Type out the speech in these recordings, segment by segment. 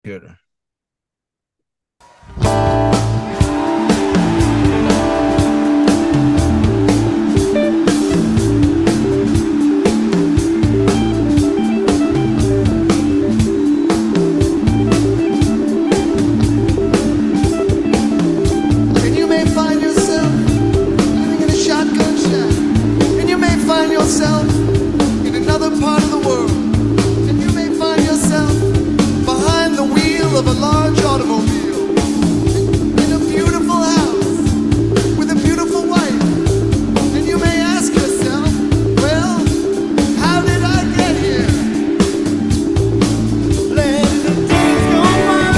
Good. And you may find yourself living in a shotgun shack. And you may find yourself in another part of the world. And you may find yourself behind the wheel of a large automobile. In a beautiful house with a beautiful wife. And you may ask yourself, well, how did I get here? Letting the days go by.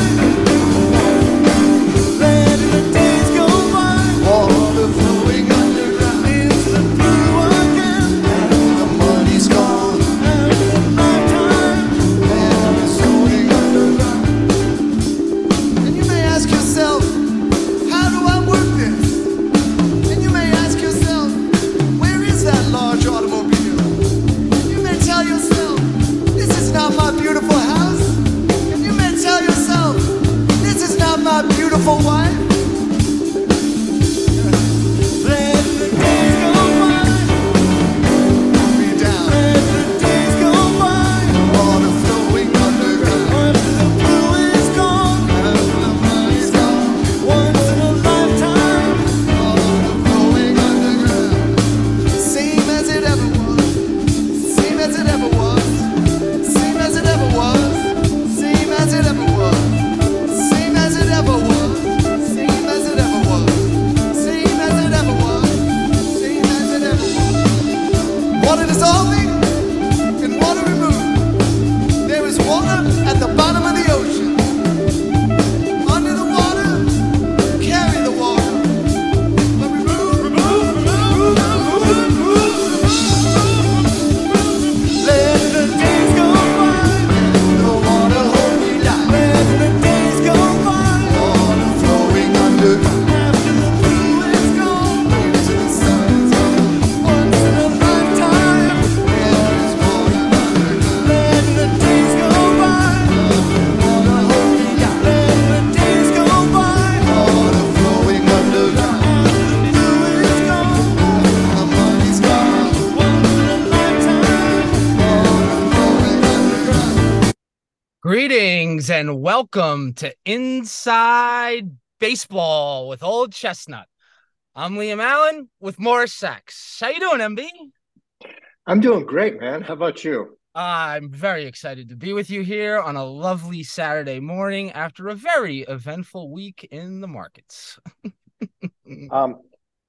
Letting the days go by. Water flowing underground. Into the blue again. And the money's gone. And the nighttime. And it's floating underground. And you may ask yourself, how do I work this? And you may ask yourself, where is that large automobile? And you may tell yourself, this is not my beautiful house. And you may tell yourself, this is not my beautiful wife. Let the days go by. Put me down. Let the days go by. Water flowing underground. Once the blue is gone. And the money's gone. Once in a lifetime. Water flowing underground. Same as it ever was. Same as it ever was. Same as it ever was. Same as it ever was. Same as it ever was. Same as it ever was. Same as it ever was. Same as it ever was. Water dissolving and water removed. There is water at the bottom of the ocean. Under the water, carry the water. But let the days go by. The water hold me down. Let the days go by. Water flowing underground. After the blue is gone, into the sun's gone. Once in a lifetime, there is water underground. Let the days go by. Water hold me down. Let the days go by. Water flowing underground. After the blue is gone, the money's gone. Once in a lifetime, water flowing underground. Greetings and welcome to Inside Baseball with Old Chestnut. I'm Liam Allen with Morris Sachs. How you doing, MB? I'm doing great, man. How about you? I'm very excited to be with you here on a lovely Saturday morning after a very eventful week in the markets. Um,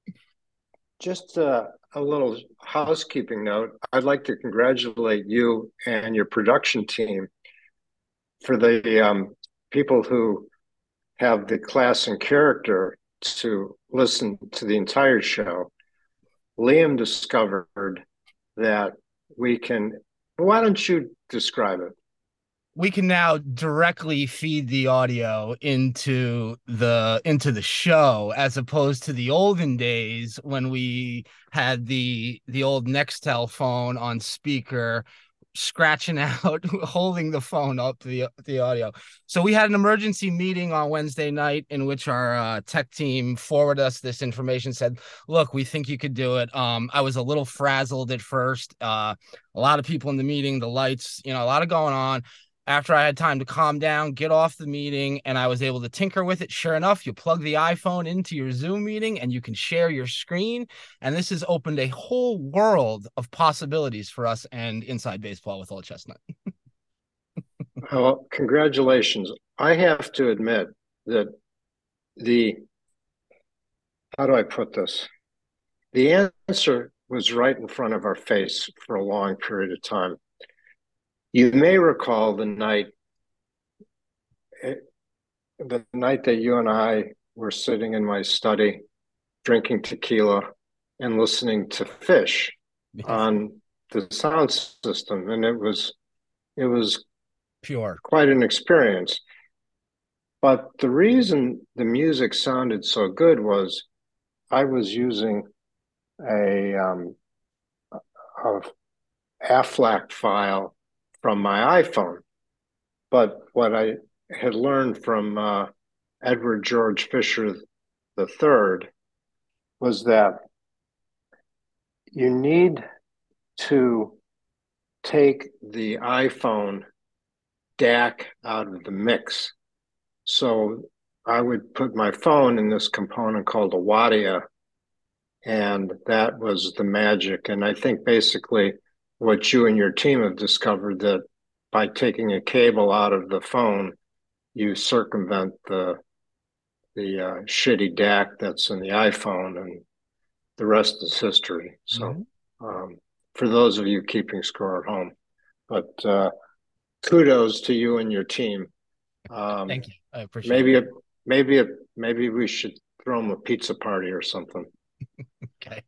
just a little housekeeping note. I'd like to congratulate you and your production team for the people who have the class and character to listen to the entire show. Liam discovered that we can. Why don't you describe it? We can now directly feed the audio into the show, as opposed to the olden days when we had the old Nextel phone on speaker, scratching out, holding the phone up to the audio. So we had an emergency meeting on Wednesday night in which our tech team forwarded us this information, said, look, we think you could do it. I was a little frazzled at first. A lot of people in the meeting, the lights, a lot of going on. After I had time to calm down, get off the meeting, and I was able to tinker with it. Sure enough, you plug the iPhone into your Zoom meeting and you can share your screen. And this has opened a whole world of possibilities for us and Inside Baseball with Old Chestnut. Well, congratulations. I have to admit that the, how do I put this? The answer was right in front of our face for a long period of time. You may recall the night that you and I were sitting in my study, drinking tequila and listening to Fish on the sound system, and it was Pure. quite an experience. But the reason the music sounded so good was I was using a AFLAC file from my iPhone. But what I had learned from Edward George Fisher III was that you need to take the iPhone DAC out of the mix. So I would put my phone in this component called a Wadia, and that was the magic. And I think basically what you and your team have discovered that by taking a cable out of the phone, you circumvent the shitty DAC that's in the iPhone, and the rest is history. So, for those of you keeping score at home, but kudos to you and your team. Thank you. I appreciate it. Maybe we should throw them a pizza party or something. Okay.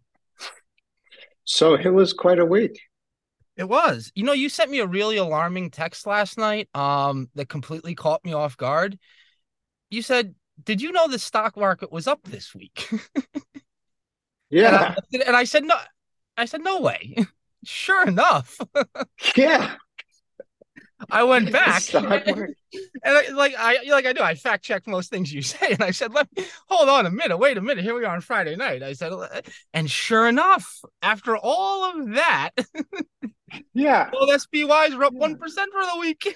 So it was quite a week. It was. You sent me a really alarming text last night that completely caught me off guard. You said, "Did you know the stock market was up this week?" Yeah. And I said, "No." I said, "No way." Sure enough, Yeah. I went The back stock market. and I do. I fact checked most things you say, and I said, "Let me hold on a minute. Wait a minute. Here we are on Friday night." I said, and sure enough, after all of that, Yeah. all SPYs were up 1% for the week.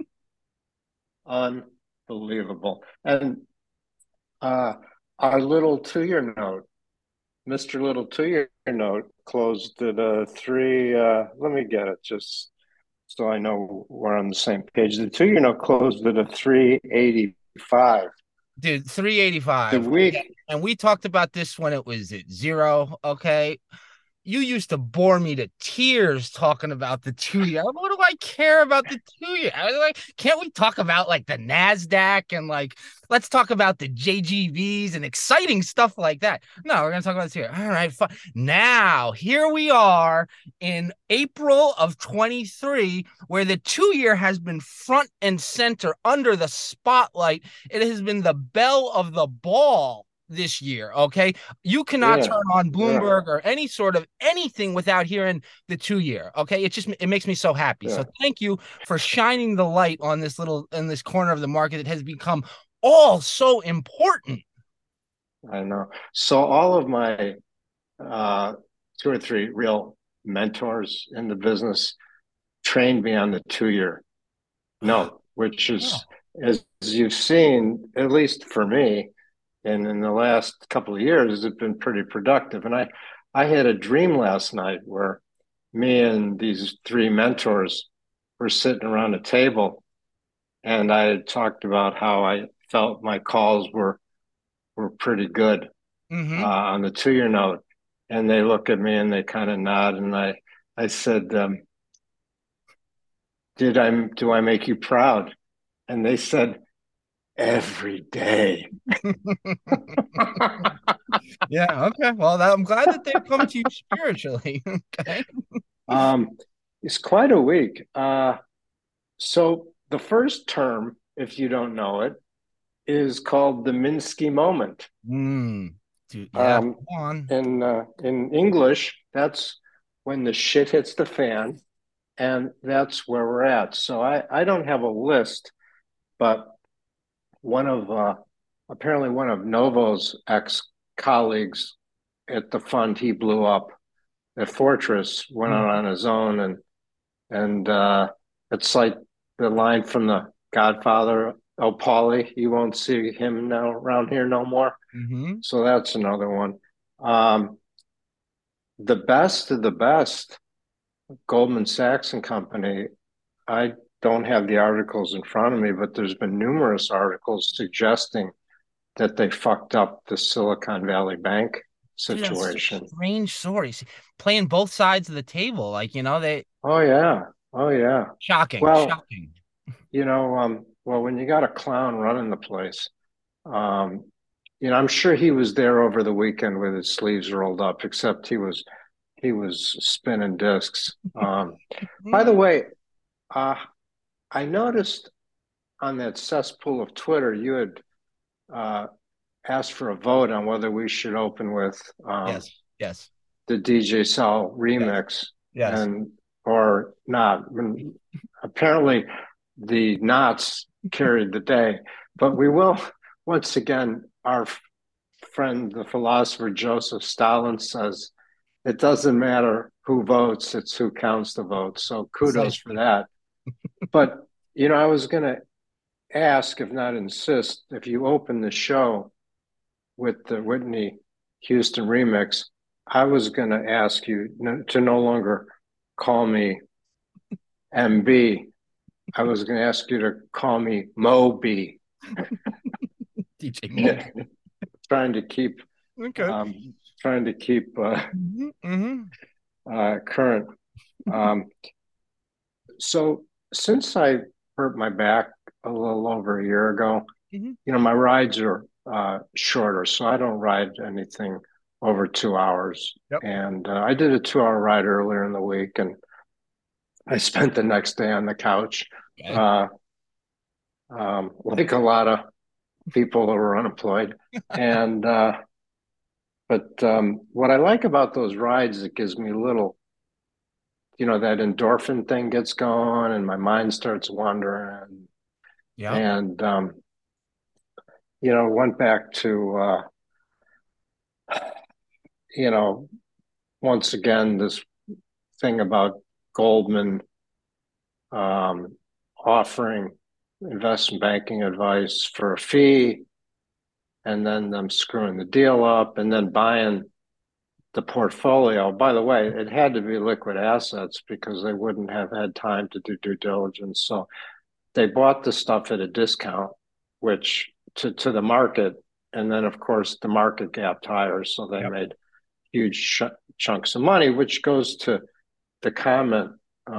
Unbelievable. And our little 2-year note, Mr. Little 2-year note closed at a three. Let me get it just so I know we're on the same page. The 2-year note closed at a 385. Dude, The 385. week, And we talked about this when it was at zero. Okay. You used to bore me to tears talking about the 2-year. What do I care about the 2-year? I was like, can't we talk about like the NASDAQ and like, let's talk about the JGBs and exciting stuff like that. No, we're going to talk about this here. All right. Fine. Now, here we are in April of 23, where the 2-year has been front and center under the spotlight. It has been the belle of the ball this year. Okay. You cannot turn on Bloomberg or any sort of anything without hearing the 2-year. Okay. It makes me so happy. So thank you for shining the light on this in this corner of the market that has become all so important. I know. So all of my 2 or 3 real mentors in the business trained me on the 2-year note, which is, as you've seen, at least for me, and in the last couple of years, it's been pretty productive. And I had a dream last night where me and these 3 mentors were sitting around a table, and I had talked about how I felt my calls were pretty good on the 2-year note. And they look at me and they kind of nod, and I said, do I make you proud? And they said, every day. Yeah. Okay. Well, I'm glad that they've come to you spiritually. Okay. It's quite a week. So the first term, if you don't know it, is called the Minsky moment. Dude, yeah. Come on. In English, that's when the shit hits the fan, and that's where we're at. So I don't have a list, but apparently one of Novo's ex-colleagues at the fund he blew up at Fortress went out on his own, and it's like the line from the Godfather, "Oh, Paulie, you won't see him now around here no more." So that's another one. The best of the best, Goldman Sachs and Company. I don't have the articles in front of me, but there's been numerous articles suggesting that they fucked up the Silicon Valley Bank situation. Dude, strange stories, playing both sides of the table, like they. Oh yeah. Shocking. Well, shocking. Well, when you got a clown running the place, I'm sure he was there over the weekend with his sleeves rolled up, except he was spinning discs. By the way, I noticed on that cesspool of Twitter, you had asked for a vote on whether we should open with yes, the DJ Sal remix, yes. or not. Apparently, the knots carried the day. But we will, once again, our friend, the philosopher Joseph Stalin says, it doesn't matter who votes, it's who counts the votes. So kudos for that. But, I was going to ask, if not insist, if you open the show with the Whitney Houston remix, I was going to ask you to no longer call me MB. I was going to ask you to call me Moby. DJ Mo. Trying to keep current. So since I hurt my back a little over a year ago, my rides are shorter, so I don't ride anything over 2 hours. Yep. And I did a 2 hour ride earlier in the week, and I spent the next day on the couch, Okay. like a lot of people that were unemployed. And but what I like about those rides, it gives me a little, that endorphin thing gets going, and my mind starts wandering. Yeah. And went back to once again this thing about Goldman offering investment banking advice for a fee, and then them screwing the deal up, and then buying the portfolio. By the way, it had to be liquid assets because they wouldn't have had time to do due diligence. So they bought the stuff at a discount, which to the market, and then of course the market gapped higher, so they made huge chunks of money, which goes to the comment.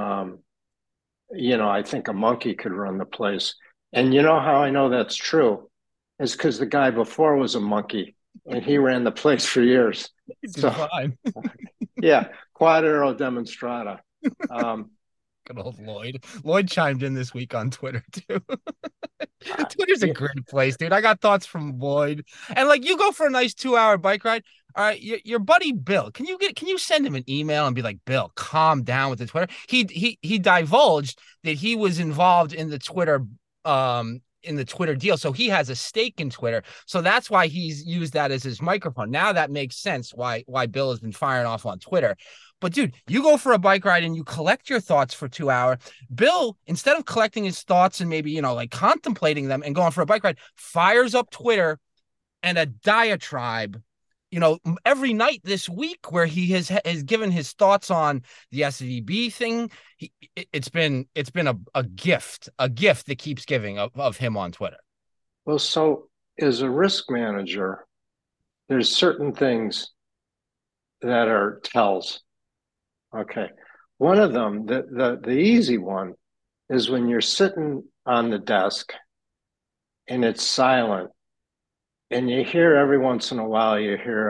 I think a monkey could run the place, and you know how I know that's true is because the guy before was a monkey, and he ran the place for years. So, fine. Yeah, quadero demonstrata. Good old Lloyd. Lloyd chimed in this week on Twitter too. Twitter's a great place, dude. I got thoughts from Lloyd, and like you go for a nice 2 hour bike ride. All right, your buddy Bill, can you send him an email and be like, Bill, calm down with the Twitter? He divulged that he was involved in the Twitter deal, so he has a stake in Twitter. So that's why he's used that as his microphone. Now that makes sense why Bill has been firing off on Twitter. But dude, you go for a bike ride and you collect your thoughts for 2 hours. Bill, instead of collecting his thoughts and maybe, like contemplating them and going for a bike ride, fires up Twitter and a diatribe, every night this week where he has given his thoughts on the SVB thing. It's been a gift that keeps giving of him on Twitter. Well, so as a risk manager, there's certain things that are tells. Okay. One of them, the easy one, is when you're sitting on the desk and it's silent, and you hear every once in a while, you hear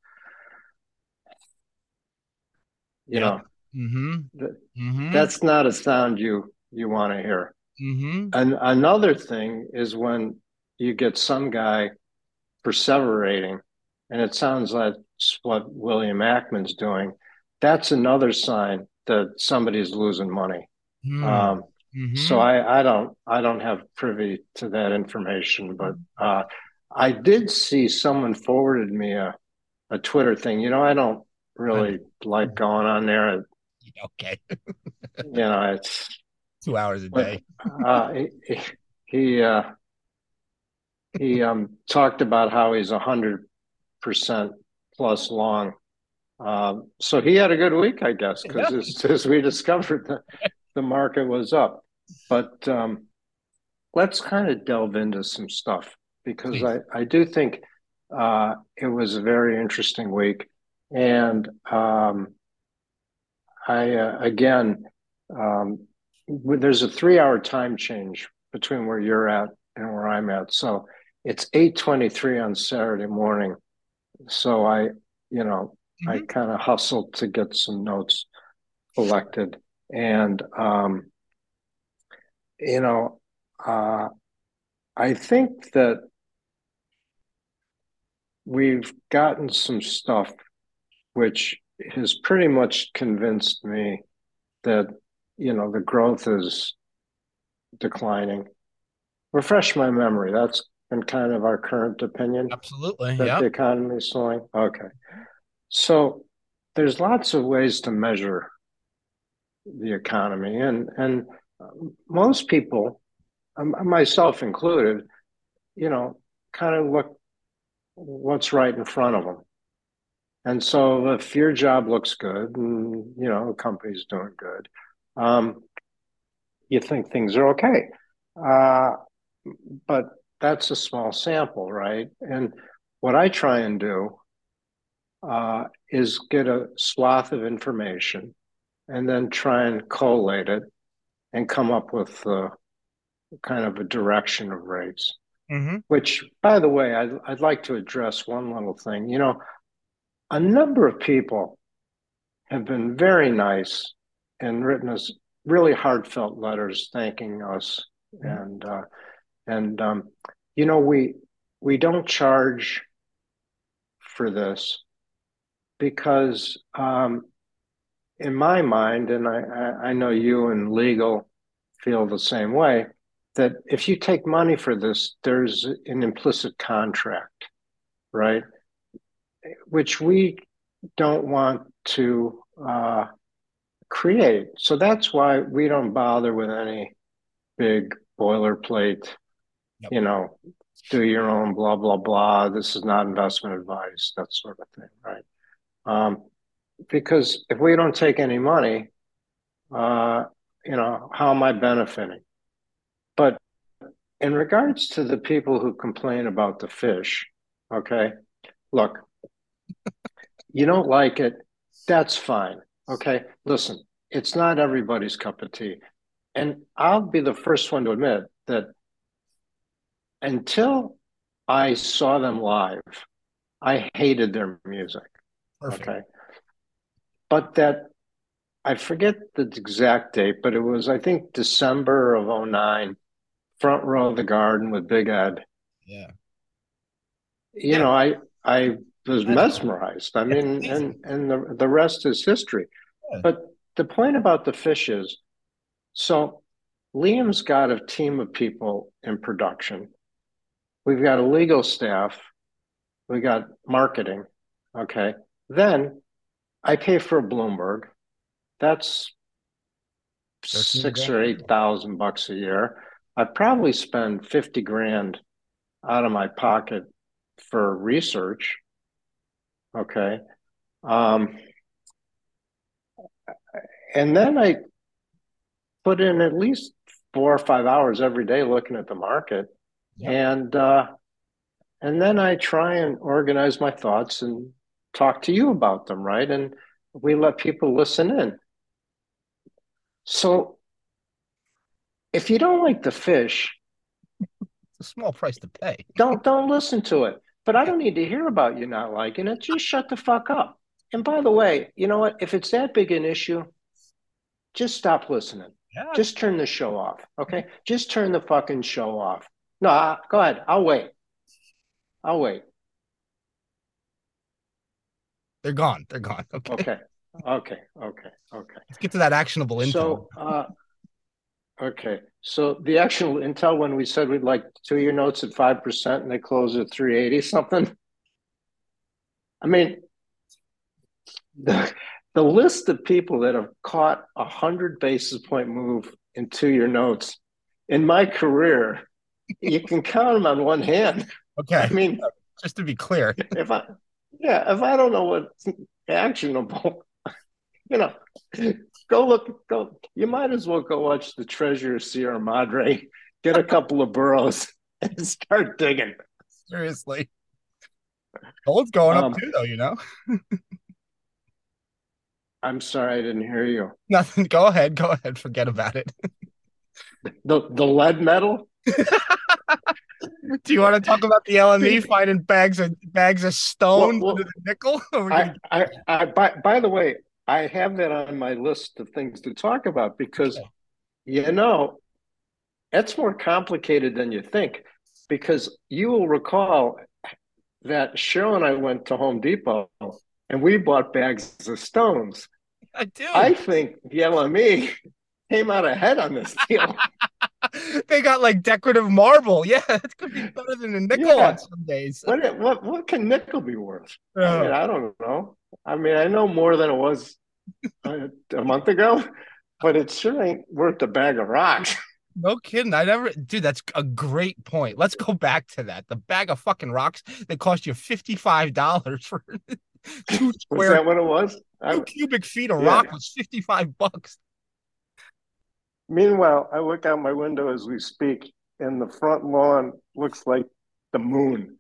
that's not a sound you want to hear. And another thing is when you get some guy perseverating, and it sounds like what William Ackman's doing. That's another sign that somebody's losing money. So I don't have privy to that information, but I did see someone forwarded me a Twitter thing. I don't really like going on there. Okay. It's 2 hours a day. He talked about how he's 100% plus long. So he had a good week, I guess, because as we discovered, the market was up. But let's kind of delve into some stuff, because I do think it was a very interesting week. And there's a 3 hour time change between where you're at and where I'm at. So it's 8:23 on Saturday morning. So I kind of hustled to get some notes collected. And, I think that we've gotten some stuff which has pretty much convinced me that, the growth is declining. Refresh my memory. That's been kind of our current opinion Absolutely. that Yeah. the economy is slowing. Okay. So there's lots of ways to measure the economy, and most people, myself included, you know, kind of look what's right in front of them. And so if your job looks good and the company's doing good, um, you think things are okay. Uh, but that's a small sample, right? And what I try and do is get a swath of information and then try and collate it and come up with kind of a direction of rates. Mm-hmm. Which, by the way, I'd like to address one little thing. A number of people have been very nice and written us really heartfelt letters thanking us, Mm-hmm. and we don't charge for this because in my mind, and I know you and legal feel the same way, that if you take money for this, there's an implicit contract, right? Which we don't want to create. So that's why we don't bother with any big boilerplate, Yep. you know, do your own blah, blah, blah. This is not investment advice, that sort of thing, right? Because if we don't take any money, uh, how am I benefiting? But in regards to the people who complain about the fish, okay, look, you don't like it, that's fine. Okay, listen, it's not everybody's cup of tea. And I'll be the first one to admit that until I saw them live, I hated their music. Perfect. Okay. But that I forget the exact date, but it was, I think, December of '09, front row of the Garden with Big Ed. Yeah. You Yeah. know, I was Magical. mesmerized. I It's mean, amazing. and the rest is history. Yeah. But the point about the fish is, so Liam's got a team of people in production. We've got a legal staff. We got marketing. Okay. Then I pay for a Bloomberg. That's 13 six grand. or 8,000 bucks a year. I probably spend 50 grand out of my pocket for research. Okay. Um, and then I put in at least 4 or 5 hours every day looking at the market. Yep. And then I try and organize my thoughts and talk to you about them, right? And we let people listen in. So if you don't like the fish, It's a small price to pay. don't listen to it. But I Yeah. don't need to hear about you not liking it. Just shut the fuck up. And by the way, you know what? If it's that big an issue, just stop listening. Yeah. Just turn the show off. Okay? Just turn the fucking show off. No, go ahead. I'll wait. I'll wait. They're gone. They're gone. Okay. Okay. Okay. Okay. Okay. Let's get to that actionable intel. So, okay. So the actual intel when we said we'd like 2-year notes at 5% and they close at 380 something. I mean, the list of people that have caught 100 basis point move in 2-year notes in my career, you can count them on one hand. Okay. I mean, Just to be clear. if I don't know what's actionable, you know, go. You might as well go watch the Treasure of Sierra Madre, get a couple of burros, and start digging. Seriously. Gold's going up Um, too, though. I'm sorry I didn't hear you. Nothing. Go ahead. Go ahead. Forget about it. The lead metal. Do you want to talk about the LME finding bags of Well, stone under well, the nickel? Or we're gonna by the way, I have that on my list of things to talk about because okay. you know it's more complicated than you think. Because you will recall that Cheryl and I went to Home Depot and we bought bags of stones. I do. I think the LME came out ahead on this deal. They got like decorative marble. Yeah, it could be better than a nickel on Yeah. some days. What can nickel be worth? I mean, Oh, I don't know. I mean, I know more than it was a month ago, but it sure ain't worth a bag of rocks. no kidding. I never, dude, that's a great point. Let's go back to that. The bag of fucking rocks that cost you $55 for two Was square, that what it was? 2 cubic feet of Yeah. rock was $55. Meanwhile, I look out my window as we speak, and the front lawn looks like the moon.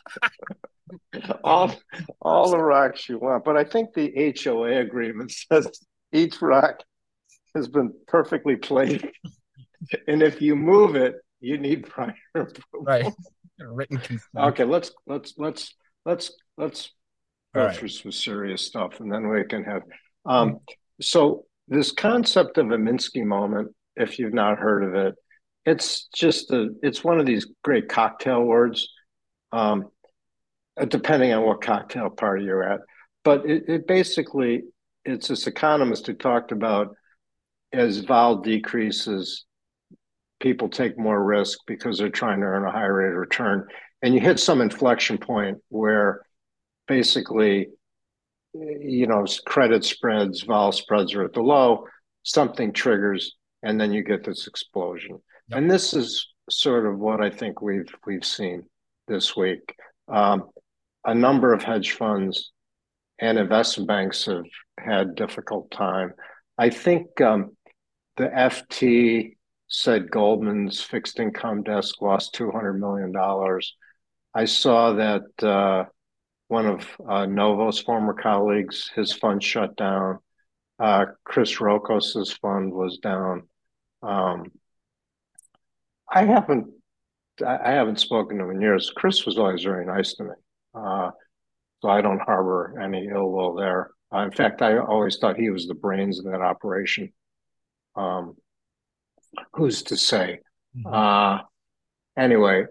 all all the rocks you want. But I think the HOA agreement says each rock has been perfectly placed, and if you move it, you need prior Right. approval. Written consent. Okay, let's All go right. through some serious stuff, and then we can have. Um, so this concept of a Minsky moment, if you've not heard of it, it's one of these great cocktail words. Um, Depending on what cocktail party you're at. But it basically, it's this economist who talked about as vol decreases, people take more risk because they're trying to earn a high rate of return. And you hit some inflection point where basically, credit spreads, vol spreads are at the low, something triggers, and then you get this explosion. Yep. And this is sort of what I think we've seen this week. A number of hedge funds and investment banks have had difficult time. I think the FT said Goldman's fixed income desk lost $200 million. I saw that one of Novo's former colleagues, his fund shut down. Chris Rokos's fund was down. Um, I haven't I haven't spoken to him in years. Chris was always very nice to me. Uh, so I don't harbor any ill will there. In fact, I always thought he was the brains of that operation. Um, who's to say? Mhm. Uh, anyway,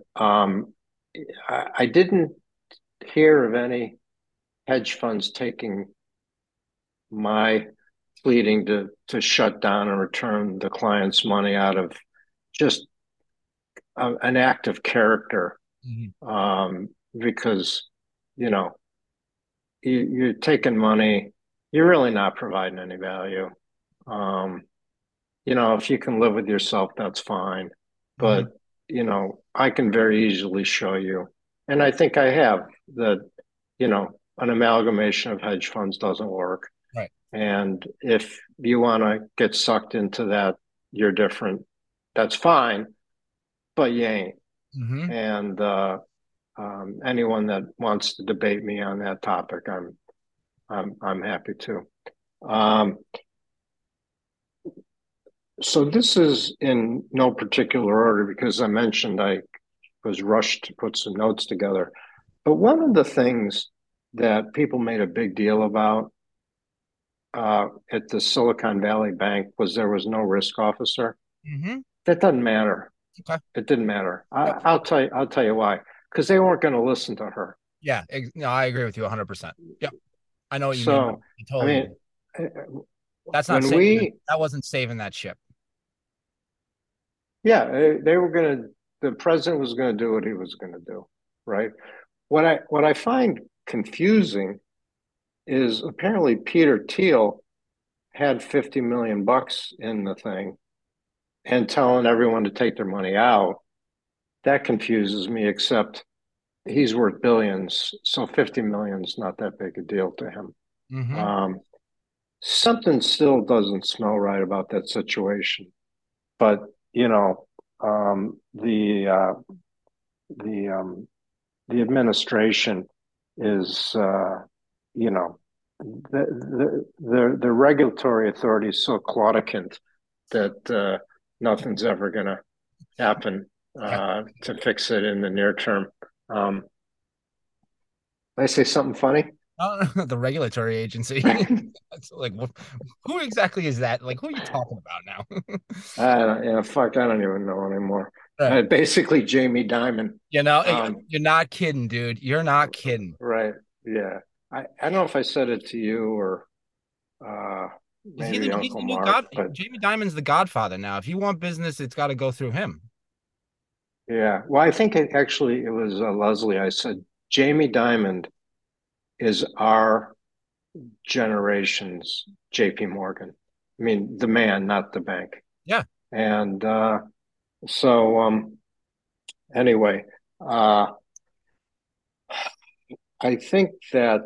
I didn't hear of any hedge funds taking my pleading to shut down and return the client's money out of just an act of character, Mhm. because you know you're taking money, you're really not providing any value. Um, if you can live with yourself, that's fine. But, Mhm. I can very easily show you, and I think I have, that, an amalgamation of hedge funds doesn't work. Right. And if you want to get sucked into that, you're different. That's fine, but you ain't. Mhm. And anyone that wants to debate me on that topic, I'm happy to. Um, so this is in no particular order because I mentioned I was rushed to put some notes together. But one of the things that people made a big deal about at the Silicon Valley Bank was there was no risk officer. Mhm. That doesn't matter. Okay. It didn't matter. Yep. I'll tell you why. Because they weren't going to listen to her. Yeah. No, I agree with you 100%. Yep. I know what you mean. So, I I totally mean, agree. That's not when saving we, that wasn't saving that ship. yeah, they were going to, the president was going to do what he was going to do, right? What I find confusing is apparently Peter Thiel had 50 million bucks in the thing and telling everyone to take their money out. That confuses me, except he's worth billions, so 50 million is not that big a deal to him. Mhm. Um, Something still doesn't smell right about that situation. But the the administration is, you know, the regulatory authority is so claudicant that nothing's ever going to happen Yeah. to fix it in the near term. Um, did I say something funny? The regulatory agency. It's like, who exactly is that? Like, who are you talking about now? Fuck, I don't even know anymore. Right. Basically, Jamie Dimon. Um, You're not kidding, dude. You're not kidding. right. Yeah. I don't know if I said it to you or uh, maybe he's Uncle the new Mark, god. but Jamie Dimon's the godfather now. If you want business, it's got to go through him. yeah. Well, I think it was Leslie. I said Jamie Dimon is our generation's JP Morgan. I mean, the man, not the bank. Yeah. And so anyway, uh, I think that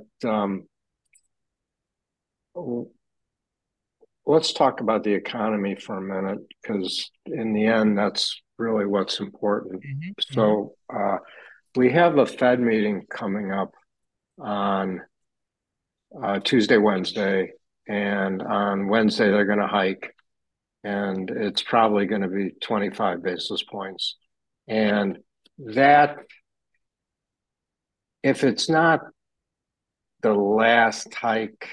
let's talk about the economy for a minute, because in the end, that's really what's important. Hmm. So we have a Fed meeting coming up on Tuesday, Wednesday, and on Wednesday they're going to hike, and it's probably going to be 25 basis points. And that, if it's not the last hike,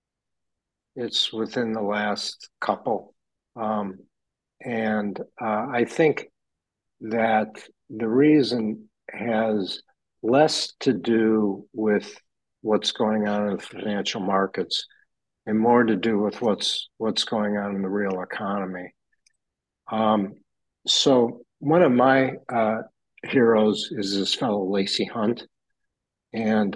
it's within the last couple. Um, and I think that the reason has less to do with what's going on in the financial markets and more to do with what's going on in the real economy. Um, so one of my heroes is this fellow Lacey Hunt, and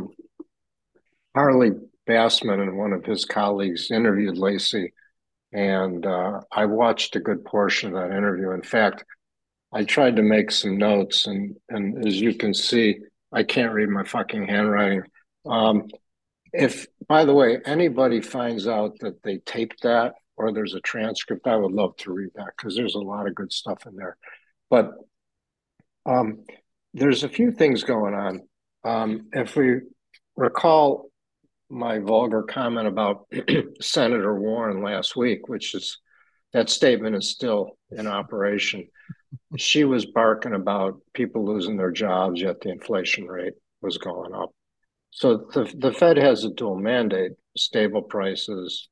Harley Bassman and one of his colleagues interviewed Lacey, and I watched a good portion of that interview. In fact, I tried to make some notes, and as you can see, I can't read my fucking handwriting. Um, if, by the way, anybody finds out that they taped that or there's a transcript, I would love to read that because there's a lot of good stuff in there. But um, there's a few things going on. If we recall my vulgar comment about Senator Warren last week, which is that statement is still in operation. She was barking about people losing their jobs, yet the inflation rate was going up. So the Fed has a dual mandate: stable prices,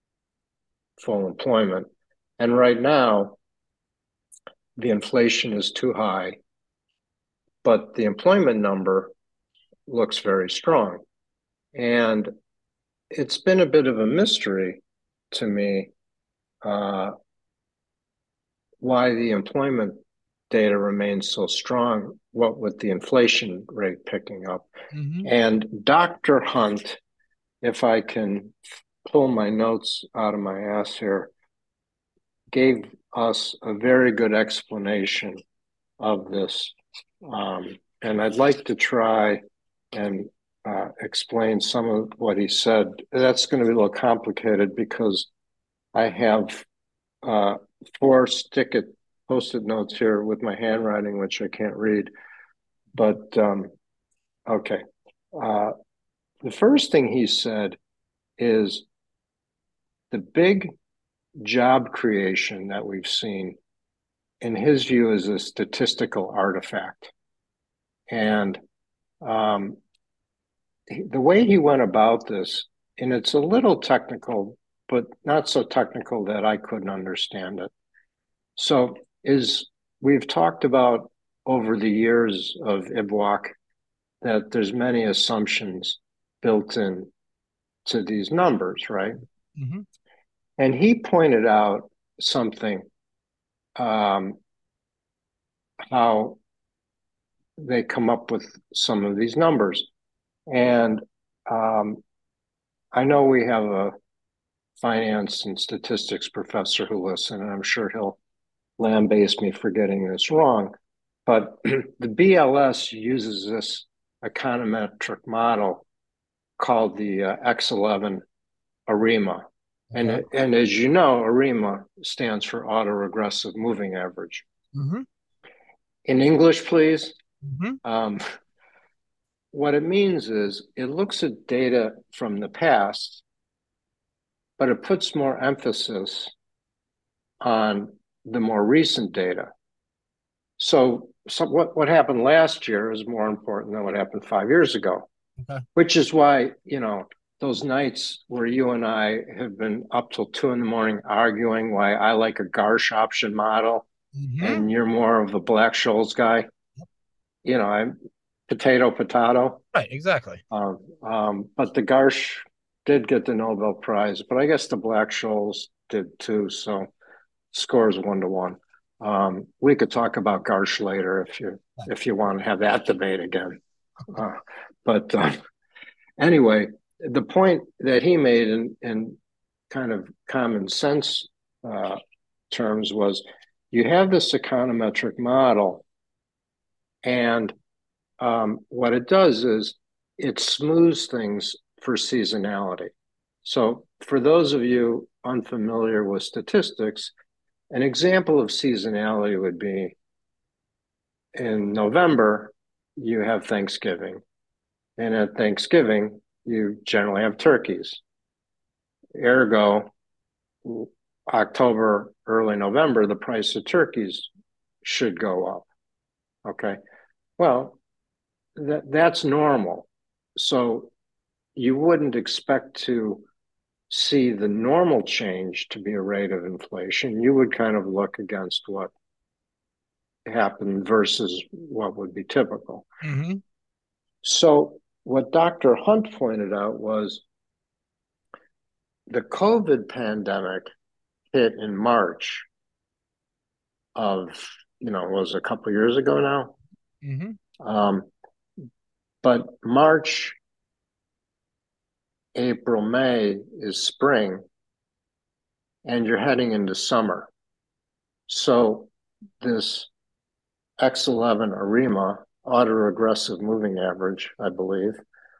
full employment. And right now, the inflation is too high, but the employment number looks very strong. And it's been a bit of a mystery to me uh, why the employment data remains so strong, what with the inflation rate picking up. Hmm. And Dr. Hunt, if I can pull my notes out of my ass here, gave us a very good explanation of this. And I'd like to try and explain some of what he said. That's going to be a little complicated because I have uh, four post-it notes here with my handwriting, which I can't read. But okay. Uh, the first thing he said is the big job creation that we've seen, in his view, is a statistical artifact. And um, the way he went about this, and it's a little technical, but not so technical that I couldn't understand it. So, is we've talked about over the years of IBWAC that there's many assumptions built in to these numbers, right? Hmm. And he pointed out something, um, how they come up with some of these numbers. And um, I know we have a finance and statistics professor who listens, and I'm sure he'll lambaste me for getting this wrong. But the BLS uses this econometric model called the X11 ARIMA. Okay. And as you know, ARIMA stands for autoregressive moving average. Hmm. In English, please. Hmm. Um, what it means is it looks at data from the past, but it puts more emphasis on the more recent data. So what happened last year is more important than what happened 5 years ago, Okay. which is why, those nights where you and I have been up till 2 a.m. arguing why I like a Garsh option model Hmm. and you're more of a Black-Scholes guy. I'm potato. Right. Exactly. But the Garsh did get the Nobel Prize, but I guess the Black-Scholes did too. So scores 1-1. We could talk about Garsh later if you want to have that debate again. Uh, but anyway, the point that he made in kind of common sense uh, terms was you have this econometric model, and what it does is it smooths things for seasonality. So, for those of you unfamiliar with statistics, an example of seasonality would be in November, you have Thanksgiving. And at Thanksgiving, you generally have turkeys. Ergo, October, early November, the price of turkeys should go up. Okay. Well, that's normal. So you wouldn't expect to see the normal change to be a rate of inflation. You would kind of look against what happened versus what would be typical. Mm-hmm. So what Dr. Hunt pointed out was the COVID pandemic hit in March of, was a couple of years ago now. Mm-hmm. But March, April, May is spring, and you're heading into summer. So this X11 ARIMA, autoregressive moving average, I believe,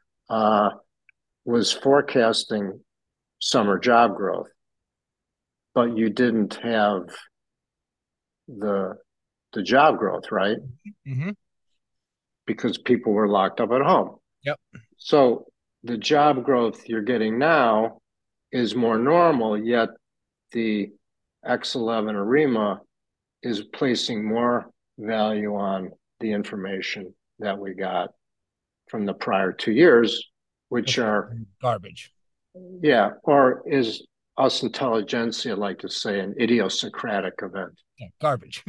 was forecasting summer job growth, but you didn't have the job growth, right? Mm-hmm. Because people were locked up at home. Yep. So the job growth you're getting now is more normal, yet the X11 ARIMA is placing more value on the information that we got from the prior 2 years, which are, garbage. yeah, or is us intelligentsia like to say an idiosyncratic event. Yeah, garbage.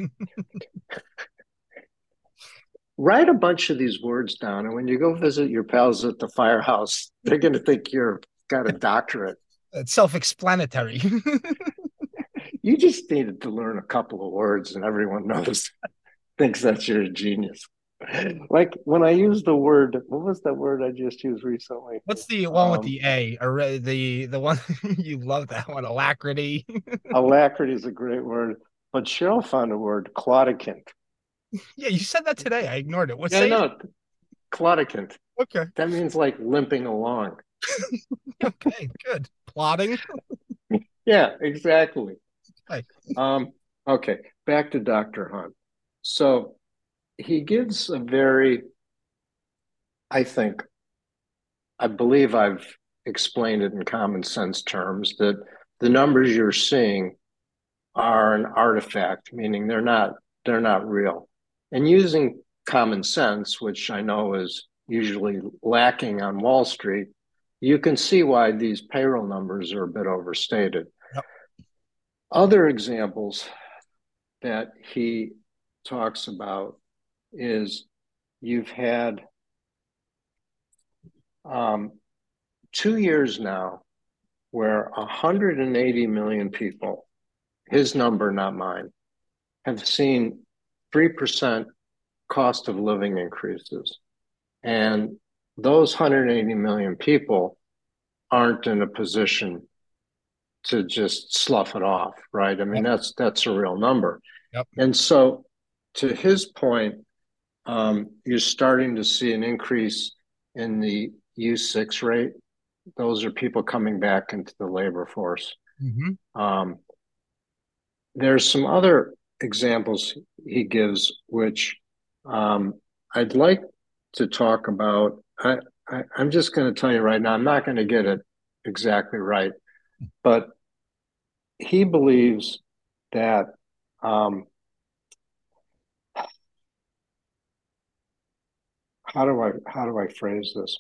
Write a bunch of these words down, and when you go visit your pals at the firehouse, they're going to think you're got a doctorate. It's self-explanatory. You just needed to learn a couple of words, and everyone knows, thinks that you're a genius. Like when I use the word, what was that word I just used recently? What's the one with the A? Or the one you love that one, alacrity. Alacrity is a great word, but Cheryl found a word, claudicant. Yeah, you said that today. I ignored it. What Yeah, say it? no, claudicant. Okay. That means like limping along. Okay, good. Plotting. Yeah, exactly. Like, Um, okay, back to Dr. Hunt. So he gives a very, I think, I believe I've explained it in common sense terms that the numbers you're seeing are an artifact, meaning they're not real. And using common sense, which I know is usually lacking on Wall Street, you can see why these payroll numbers are a bit overstated. yep. Other examples that he talks about is you've had 2 years now where 180 million people, his number, not mine, have seen 3% cost of living increases. And those 180 million people aren't in a position to just slough it off, right? I mean, Yep. that's a real number. Yep. And so, to his point, you're starting to see an increase in the U6 rate. Those are people coming back into the labor force. Mm-hmm. There's some other examples he gives, which I'd like to talk about. I'm just going to tell you right now, I'm not going to get it exactly right, but he believes that how do I phrase this?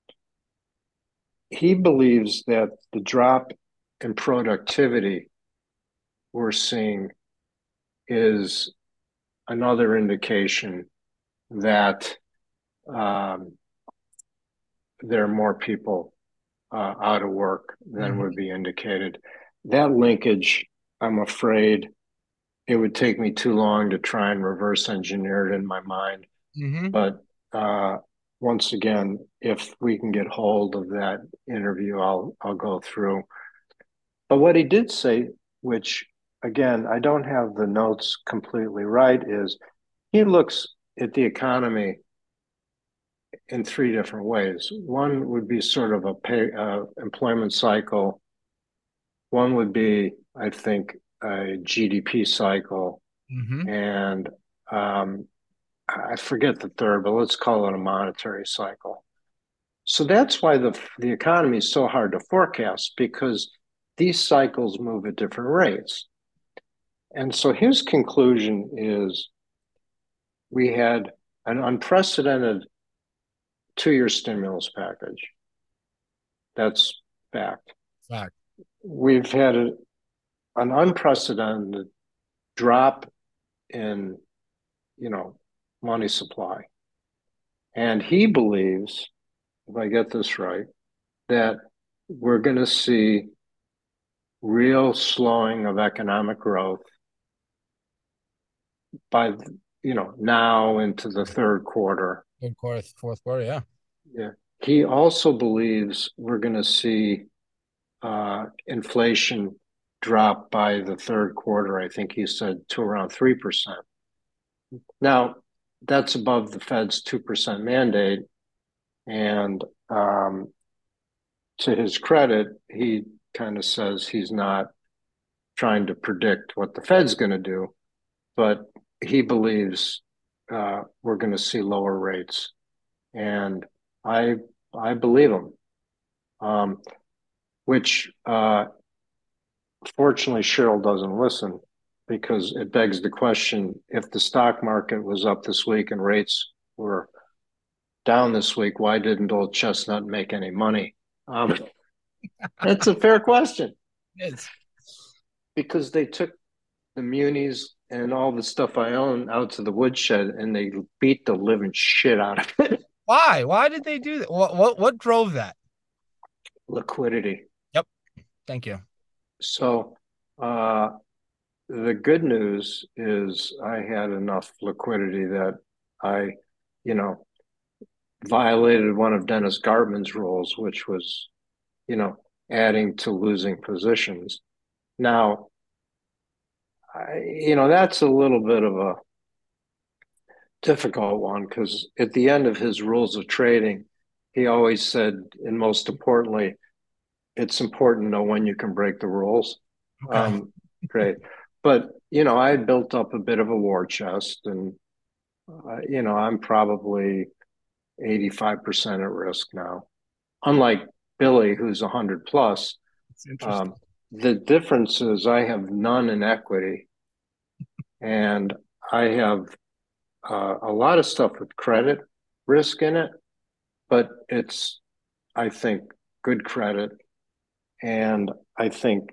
He believes that the drop in productivity we're seeing is another indication that there are more people out of work than Mhm. would be indicated. That linkage, I'm afraid it would take me too long to try and reverse engineer it in my mind. Mhm. But uh, once again, if we can get hold of that interview, I'll go through. But what he did say, which again, I don't have the notes completely right, is he looks at the economy in three different ways. One would be sort of a employment cycle. One would be, I think, a GDP cycle, Mhm. and um, I forget the third, but let's call it a monetary cycle. So that's why the economy is so hard to forecast because these cycles move at different rates. And so his conclusion is we had an unprecedented 2 year stimulus package. That's fact. Fact. We've had an unprecedented drop in, you know, money supply. And he believes, if I get this right, that we're going to see real slowing of economic growth by, now into the third quarter. Third quarter, fourth quarter. Yeah. Yeah. He also believes we're going to see inflation drop by the third quarter. I think he said to around 3%. Now, that's above the Fed's 2% mandate. And to his credit, he kind of says he's not trying to predict what the Fed's going to do, but he believes we're going to see lower rates. And I I believe him, um, which fortunately Cheryl doesn't listen because it begs the question: if the stock market was up this week and rates were down this week, why didn't Old Chestnut make any money? That's a fair question It's because they took the munis and all the stuff I own out to the woodshed and they beat the living shit out of it. why? Why did they do that? What drove that? Liquidity. Yep. Thank you. So uh, the good news is I had enough liquidity that I, you know, violated one of Dennis Gartman's rules, which was, you know, adding to losing positions. Now, that's a little bit of a difficult one because at the end of his rules of trading, he always said, and most importantly, it's important to know when you can break the rules. Okay. Great. But, I built up a bit of a war chest and, I'm probably 85% at risk now. Unlike Billy, who's 100 plus, It's interesting. um, the difference is I have none in equity and I have a lot of stuff with credit risk in it, but it's, I think, good credit. And I think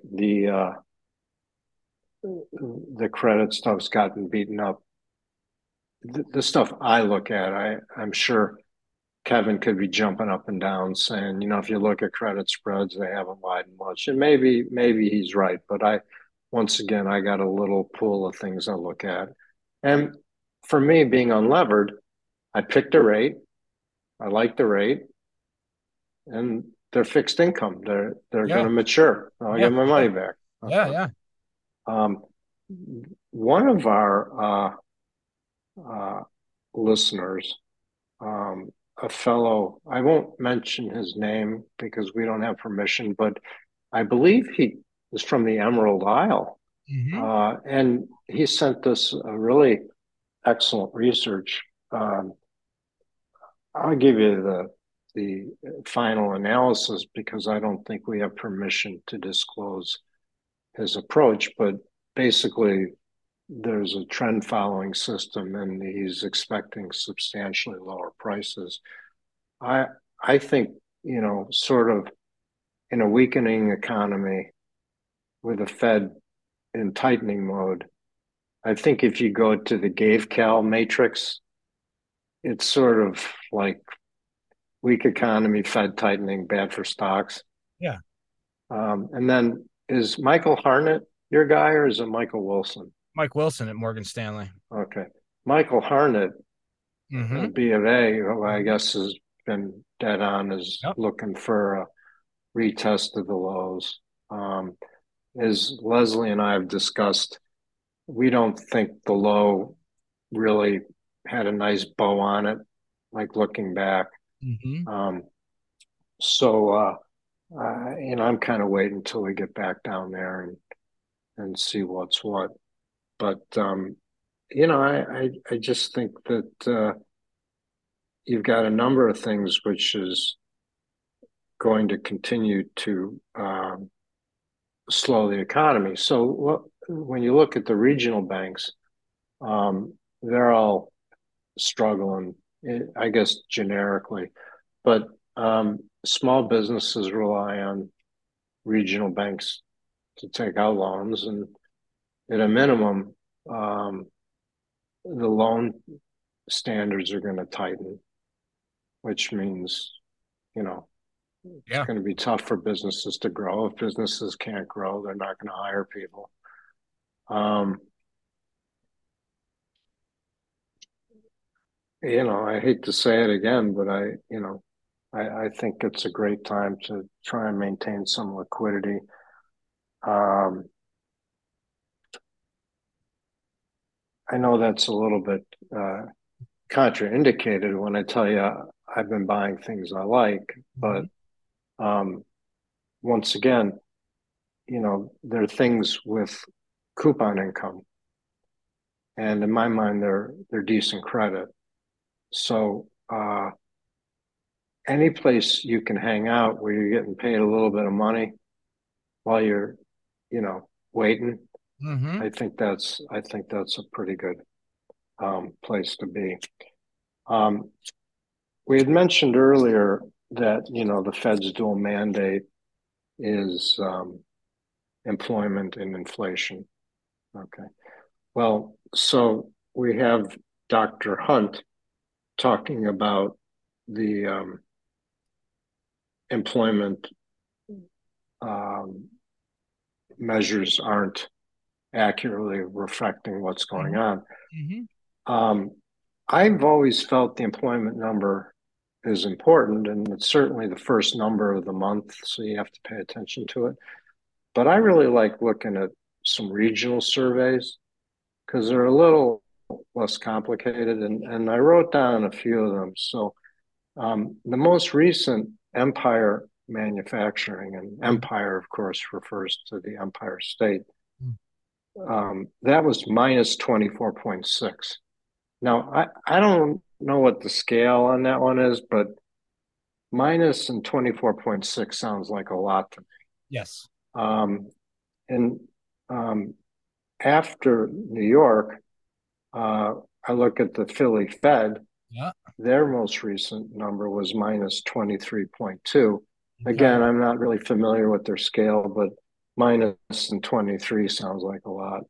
the credit stuff's gotten beaten up. The stuff I look at, I'm sure Kevin could be jumping up and down saying, if you look at credit spreads, they haven't widened much. And maybe he's right, but once again, I got a little pool of things I look at. And for me, being unlevered, I picked a rate. I like the rate, and they're fixed income. They're going Yeah. to mature. I'll Yeah. get my Yeah. money back. Yeah. Yeah. Um, one of our uh, listeners, um, a fellow, I won't mention his name because we don't have permission, but I believe he is from the Emerald Isle. Hmm. And he sent us a really excellent research. Um, I'll give you the final analysis because I don't think we have permission to disclose his approach, but basically there's a trend following system and he's expecting substantially lower prices. I I think, sort of in a weakening economy with the Fed in tightening mode, I think if you go to the GAVE-Cal matrix, it's sort of like weak economy, Fed tightening, bad for stocks. Yeah. And then is Michael Harnett your guy or is it Michael Wilson? Mike Wilson at Morgan Stanley. Okay. Michael Harnett, Mm-hmm. B of A, who I guess has been dead on, is Yep. looking for a retest of the lows. As Leslie and I have discussed, we don't think the low really had a nice bow on it, like looking back. Mm-hmm. Um, so, I'm kind of waiting until we get back down there and see what's what. But I just think that you've got a number of things which is going to continue to slow the economy. So when you look at the regional banks, they're all struggling, I guess, generically. But small businesses rely on regional banks to take out loans, and at a minimum, the loan standards are going to tighten, which means, you know, it's Yeah. going to be tough for businesses to grow. If businesses can't grow, they're not going to hire people. Um, I hate to say it again, but I think it's a great time to try and maintain some liquidity. Um, I know that's a little bit contraindicated when I tell you I've been buying things I like, but um, once again, there are things with coupon income, and in my mind, they're decent credit. So any place you can hang out where you're getting paid a little bit of money while you're, waiting, Mm-hmm. I think that's a pretty good place to be. Um, we had mentioned earlier that the Fed's dual mandate is employment and inflation. Okay. Well, so we have Dr. Hunt talking about the employment um, measures aren't accurately reflecting what's going on. Mm-hmm. Um, I've always felt the employment number is important, and it's certainly the first number of the month, so you have to pay attention to it. But I really like looking at some regional surveys because they're a little less complicated, and I wrote down a few of them. So the most recent Empire Manufacturing, and Empire, of course, refers to the Empire State, that was minus 24.6. Now, I don't know what the scale on that one is, but minus and 24.6 sounds like a lot to me. Yes. And after New York, I look at the Philly Fed. Yeah. Their most recent number was minus 23.2. Okay. Again, I'm not really familiar with their scale, but minus and 23 sounds like a lot.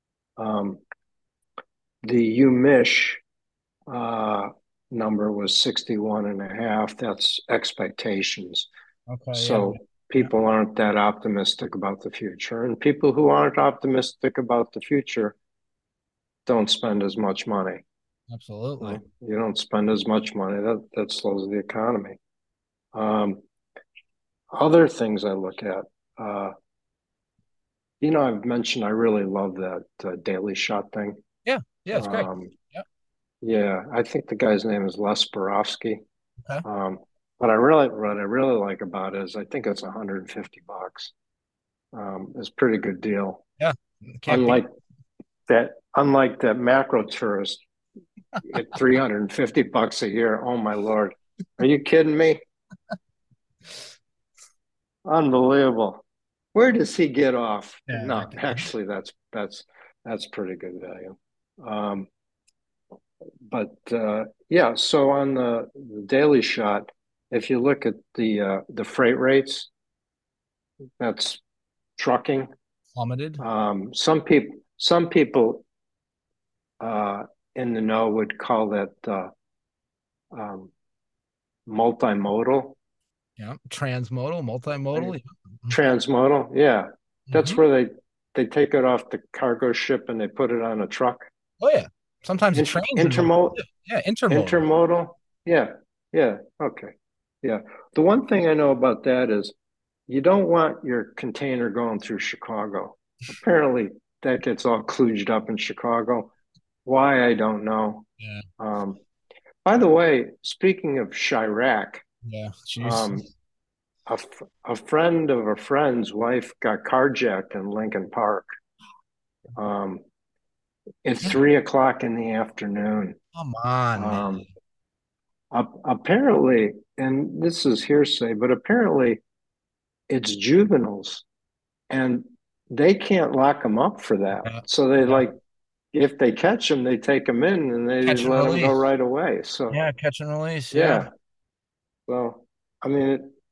The UMich number was 61 and a half. That's expectations. Okay. So Yeah. people aren't that optimistic about the future. And people who aren't optimistic about the future don't spend as much money. Absolutely. You don't spend as much money. That slows the economy. Other things I look at, I've mentioned I really love that Daily Shot thing. Yeah. Yeah. It's great. Um, Yeah. yeah, I think the guy's name is Les Borofsky. Okay. What I really like about it is I think it's $150. It's a pretty good deal. Yeah. Can't be. Unlike that macro tourist at $350 a year. Oh my Lord. Are you kidding me? Unbelievable. Where does he get off? Yeah. No, actually that's pretty good value. But yeah, so on the Daily Shot, if you look at the freight rates, that's trucking. Plummeted. Some people in the know would call that multimodal, Yeah. Transmodal, multimodal. Yeah. transmodal. Yeah, that's Mhm. where they take it off the cargo ship and they put it on a truck. Oh yeah. Sometimes trains involved. Intermodal, Yeah, intermodal. intermodal. Yeah, yeah. Okay, yeah. The one thing I know about that is you don't want your container going through Chicago. Apparently, that gets all kludged up in Chicago. Why, I don't know. Yeah. Um, by the way, speaking of Chirac, Yeah. Jeez. um, a friend of a friend's wife got carjacked in Lincoln Park um, at 3 o'clock in the afternoon. Come on, man. Um, apparently, and this is hearsay, but apparently it's juveniles and they can't lock them up for that. Yeah. So they Yeah. like, if they catch them, they take them in and they Catch and let them go release. right away. So, Yeah, catch and release. Yeah. yeah. Well, I mean,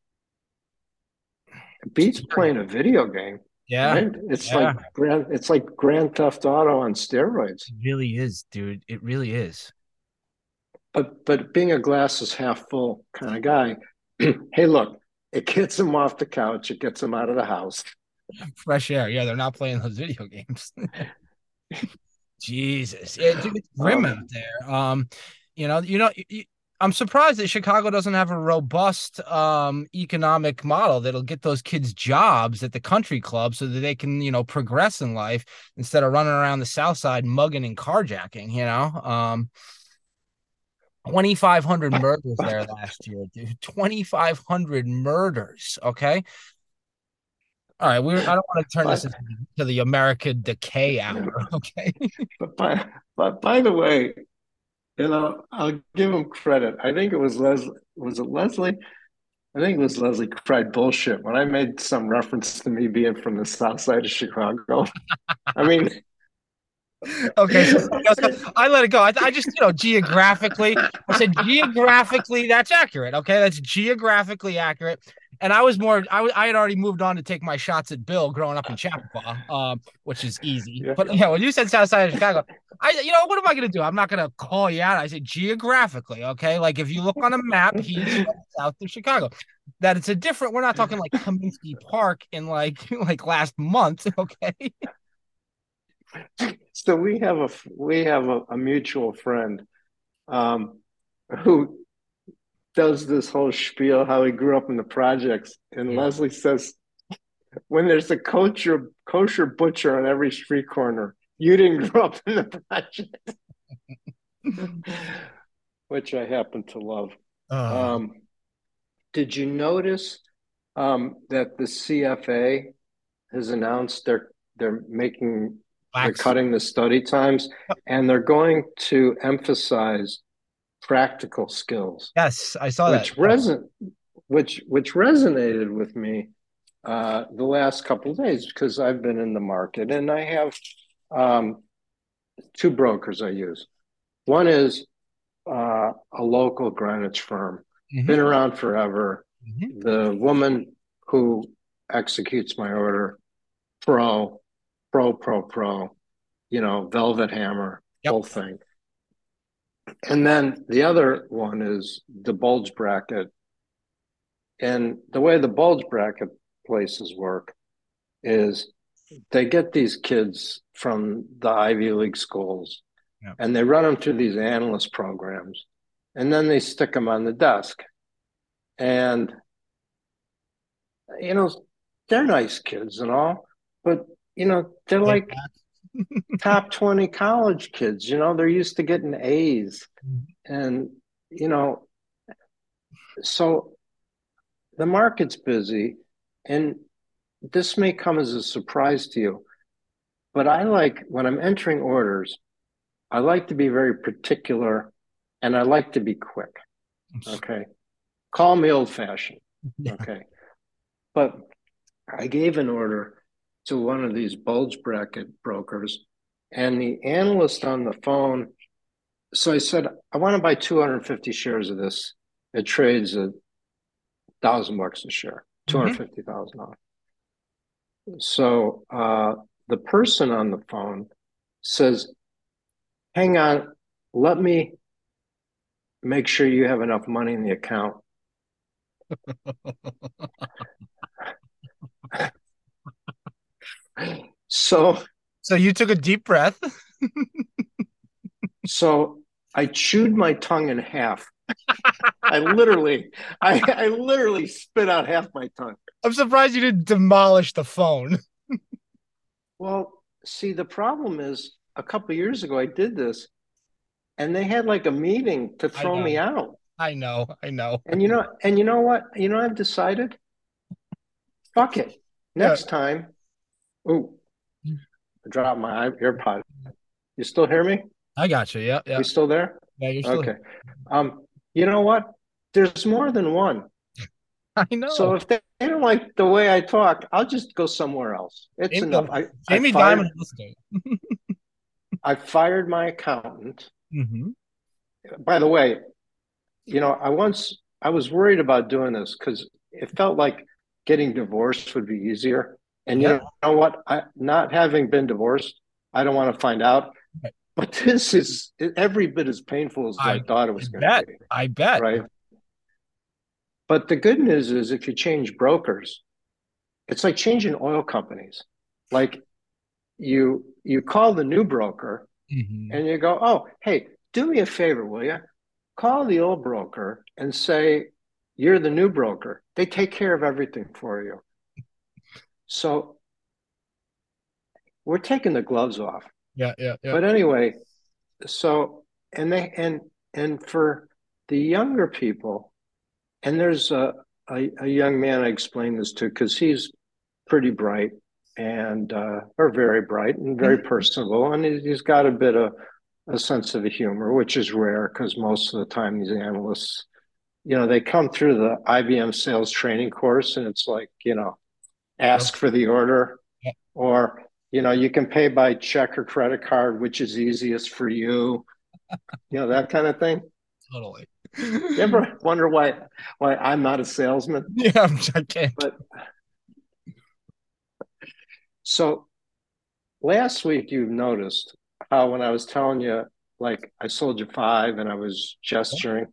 it beats playing a video game, Yeah. right? Yeah. It's like Grand Theft Auto on steroids. It really is, dude. It really is. But being a glass is half full kind of guy, hey, look, it gets them off the couch, it gets them out of the house. Fresh air. Yeah, they're not playing those video games. Jesus. Yeah, dude, it's grim out Um, there. I'm surprised that Chicago doesn't have a robust economic model that'll get those kids jobs at the country club so that they can, progress in life instead of running around the South Side mugging and carjacking. 2,500 murders there last year, dude. 2,500 murders. Okay. All right. I don't want to turn this but into the American decay hour. Okay. by the way, I'll give him credit. I think it was Leslie. Was it Leslie? I think it was Leslie cried bullshit when I made some reference to me being from the South Side of Chicago. I mean, Okay, so I let it go. I just, geographically, I said geographically, that's accurate. Okay, that's geographically accurate. And I was more, I had already moved on to take my shots at Bill growing up in Chappaqua, which is easy. yeah, But yeah, when you said South Side of Chicago, what am I going to do? I'm not going to call you out. I said geographically. Okay, like if you look on a map, he's from south of Chicago. That it's a different. We're not talking like Kaminsky Park in like like last month. Okay. so we have a mutual friend um, who does this whole spiel how he grew up in the projects, and Yeah. Leslie says when there's a kosher butcher on every street corner, you didn't grow up in the project, which I happen to love. Uh, Um, did you notice that the CFA has announced they're Wax. cutting the study times and they're going to emphasize practical skills, Yes, I saw that. which Yes. reson which resonated with me the last couple of days because I've been in the market and I have um, two brokers I use. One is a local Greenwich firm, been Hmm. around forever. Hmm. The woman who executes my order, pro, pro, velvet hammer, Yep. whole thing. And then the other one is the bulge bracket. And the way the bulge bracket places work is they get these kids from the Ivy League schools Yep. and they run them through these analyst programs and then they stick them on the desk. And, you know, they're nice kids and all, but, they're Laid like top 20 college kids, they're used to getting A's. back. And, you know, so the market's busy and this may come as a surprise to you, but I like when I'm entering orders, I like to be very particular and I like to be quick. Okay. Call me old fashioned. Yeah. Okay. But I gave an order to one of these bulge bracket brokers and the analyst on the phone. So I said, I want to buy 250 shares of this. It trades at $1,000 a share, Hmm. 250,000. So the person on the phone says, hang on, let me make sure you have enough money in the account. So, So you took a deep breath. so I chewed my tongue in half. I literally spit out half my tongue. I'm surprised you didn't demolish the phone. Well, see, the problem is a couple of years ago I did this, and they had like a meeting to I throw know. me out. I know. I know. And you know what? I've decided, fuck it. Yeah. Next time, ooh, I dropped my AirPod. You still hear me? I got you. Yeah. We Yeah. still there? Yeah. You're still Okay. here. You know what? There's more than one. I So know. if they don't like the way I talk, I'll just go somewhere else. It's enough. I Jamie Dimon fired is listening. I fired my accountant. Mm-hmm. By the way, I was worried about doing this because it felt like getting divorced would be easier. And you Yeah. know what? Not having been divorced, I don't want to find out. But this is every bit as painful as I I thought it I was going to bet. be, I bet. right? But the good news is if you change brokers, it's like changing oil companies. Like you call the new broker Mm-hmm. and you go, "Oh, hey, do me a favor, will you? Call the old broker and say you're the new broker. They take care of everything for you." So we're taking the gloves off. Yeah. Yeah. Yeah. But anyway, so and for the younger people, and there's a young man I explained this to because he's pretty bright and or very bright and very Mhm. personable, and he's got a bit of a sense of humor, which is rare because most of the time these analysts, they come through the IBM sales training course, and it's like, ask for the order, Yeah, or you can pay by check or credit card, which is easiest for you, that kind of thing. totally. You ever wonder why I'm not a salesman? Yeah, I can't. But so last week you've noticed how when I was telling you, like I sold you five and I was gesturing.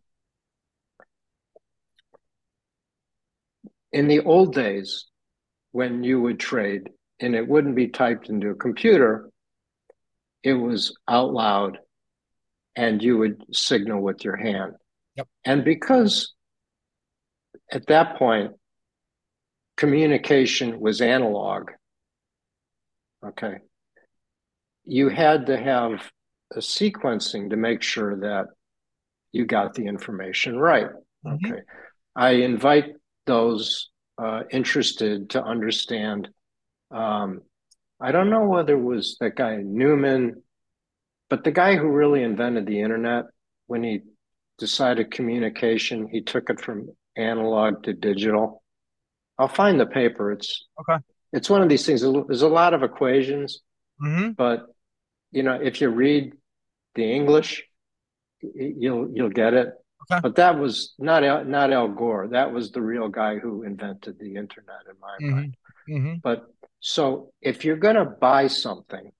In the old days, when you would trade and it wouldn't be typed into a computer, it was out loud and you would signal with your hand. Yep. And because at that point, communication was analog, okay, you had to have a sequencing to make sure that you got the information right. Mm-hmm. Okay. I invite those interested to understand. Um, I don't know whether it was that guy Newman, but the guy who really invented the internet, when he decided communication, he took it from analog to digital. I'll find the paper. Okay. It's one of these things. There's a lot of equations, Mm-hmm. but if you read the English, you'll get it. Okay. But that was not Al Gore. That was the real guy who invented the internet in my mind. Mm-hmm. Mm-hmm. But so if you're going to buy something,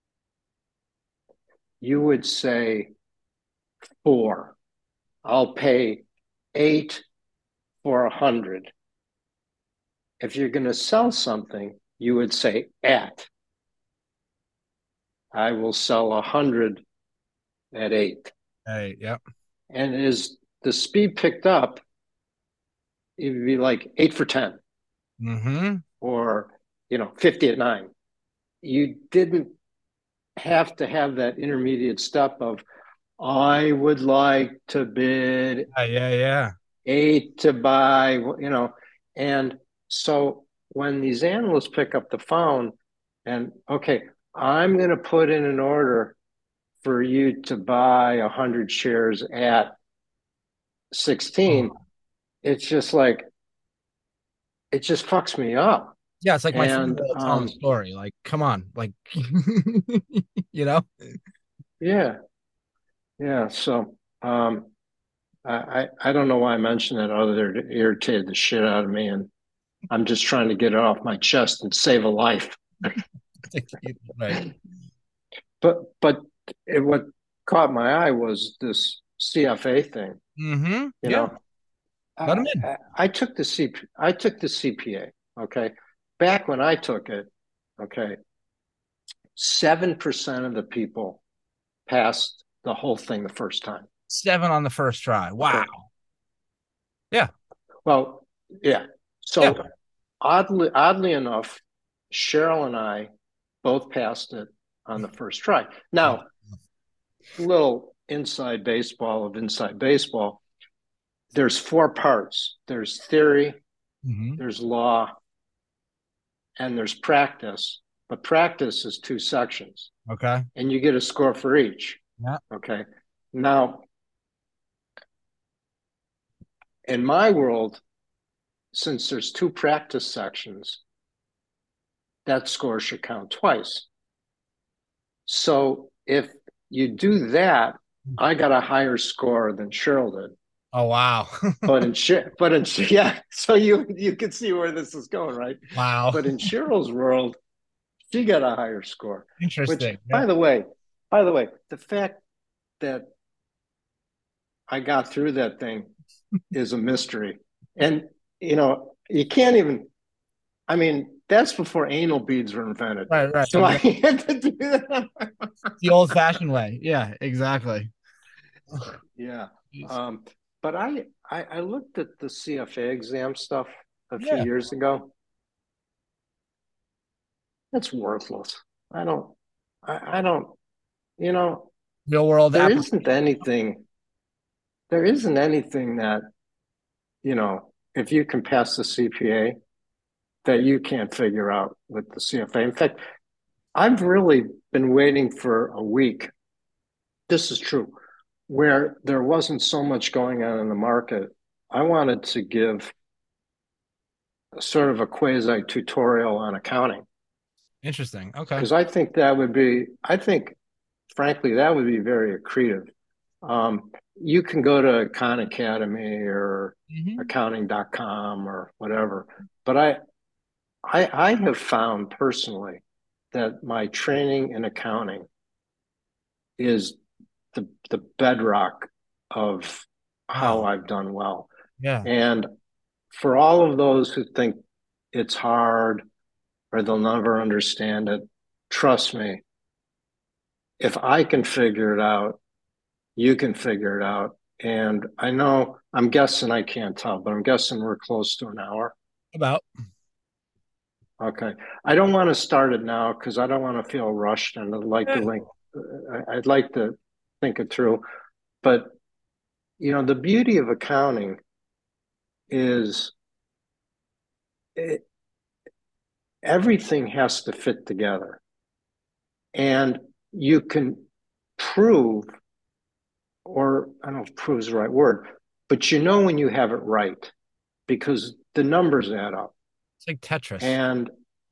you would say four. I'll pay eight for 100. If you're going to sell something, you would say at. I will sell 100 at eight. Hey, yep. And as the speed picked up, it would be like 8 for 10 Mm-hmm. or 50 at nine. You didn't have to have that intermediate step of I would like to bid Yeah, yeah, yeah. eight to buy, and so when these analysts pick up the phone and okay, I'm going to put in an order for you to buy 100 shares at 16, Oh. it's just like it just fucks me up. Yeah, it's like my And four-year-old telling a story. Like, come on, like, you know? yeah, yeah. So I don't know why I mentioned that other than it irritated the shit out of me, and I'm just trying to get it off my chest and save a life. Right. But what caught my eye was this CFA thing. You Yeah. know, Let him in. I took the CPA. Okay, back when I took it, okay, 7% of the people passed the whole thing the first time. 7 on the first try. Wow. Okay, Yeah. well, yeah. Yeah. So oddly enough, Cheryl and I both passed it on the first try. Oh. Now, little inside baseball of inside baseball. There's four parts. There's theory, Hmm. there's law, and there's practice. But practice is two sections, Okay. and you get a score for each. Yeah. Okay. Now, in my world, since there's two practice sections, that score should count twice. So if you do that, I got a higher score than Cheryl did. Oh, wow. Yeah, so you can see where this is going, right? Wow. But in Cheryl's world, she got a higher score. Which, Interesting. Yeah. by the way, the fact that I got through that thing is a mystery. And you can't even. I mean, that's before anal beads were invented. Right, right. So I Exactly. had to do that. The old fashioned way. Yeah, exactly. Yeah. Jeez. Um, but I looked at the CFA exam stuff a few Yeah. years ago. It's worthless. I don't, I don't, you know, Real world there application. isn't anything, there isn't anything that, if you can pass the CPA that you can't figure out with the CFA. In fact, I've really been waiting for a week. This is true, where there wasn't so much going on in the market. I wanted to give sort of a quasi tutorial on accounting Interesting. Okay. because I think, frankly, that would be very accretive. You can go to Khan Academy or Hmm. accounting.com or whatever, but I have found personally that my training in accounting is the bedrock of how Wow. I've done well. Yeah. And for all of those who think it's hard or they'll never understand it, trust me, if I can figure it out, you can figure it out. And I know, I'm guessing, I can't tell, but I'm guessing we're close to an hour. About. Okay. I don't want to start it now because I don't want to feel rushed and Yeah. I'd like to think it through. But, the beauty of accounting is it, everything has to fit together. And you can prove, or I don't know if prove is the right word, but when you have it right because the numbers add up. It's like Tetris. And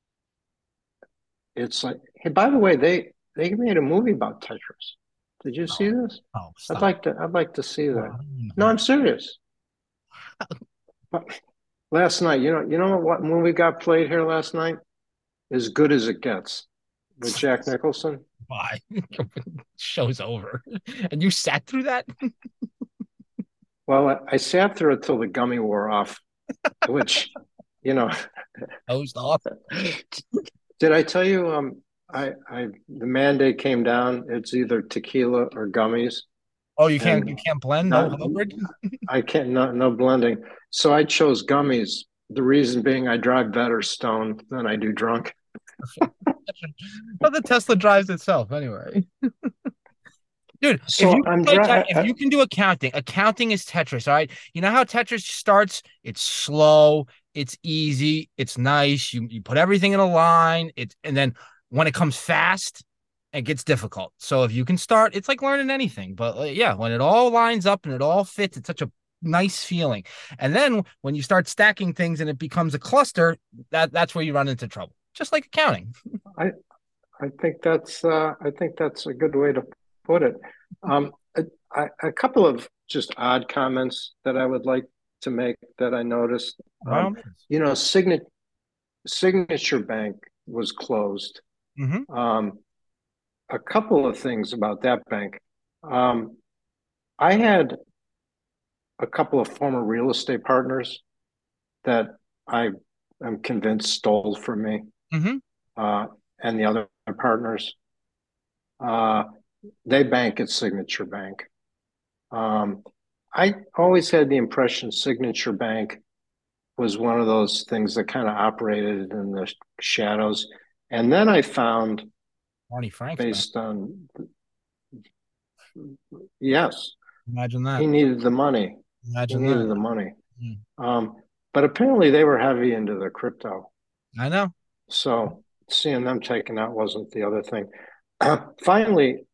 it's like, hey, by the way, they made a movie about Tetris. Did you see Oh, this? oh, I'd stop. like to I'd like to see that. Oh, No, I'm serious. But last night, what movie got played here last night? As Good as It Gets with Jack Nicholson. bye. Show's over. And you sat through that? Well, I sat through it till the gummy wore off, which, you know, Hosed off. did I tell you, the mandate came down, it's either tequila or gummies, Oh, you and can't blend, no not, hybrid? I can't, no blending. So I chose gummies. The reason being I drive better stoned than I do drunk. Well, the Tesla drives itself anyway. Dude, if you So can if you can do accounting, accounting is Tetris, all right? You know how Tetris starts? It's slow, it's easy, it's nice. You put everything in a line, and then when it comes fast, it gets difficult. So if you can start, it's like learning anything. But yeah, when it all lines up and it all fits, it's such a nice feeling. And then when you start stacking things and it becomes a cluster, that's where you run into trouble. Just like accounting. I, I think that's a good way to put it. Um, a couple of just odd comments that I would like to make that I noticed. Well, Signature Bank was closed. mm-hmm. Um, a couple of things about that bank. Um, I had a couple of former real estate partners that I am convinced stole from me, Mm-hmm. uh, and the other partners. Uh, they bank at Signature Bank. I always had the impression Signature Bank was one of those things that kind of operated in the shadows. And then I found, Barney Frank's back. based on, yes, Imagine that. he needed the money. He Imagine needed that. the money. Mm. But apparently they were heavy into the crypto. I know. So seeing them taken out wasn't the other thing. Finally,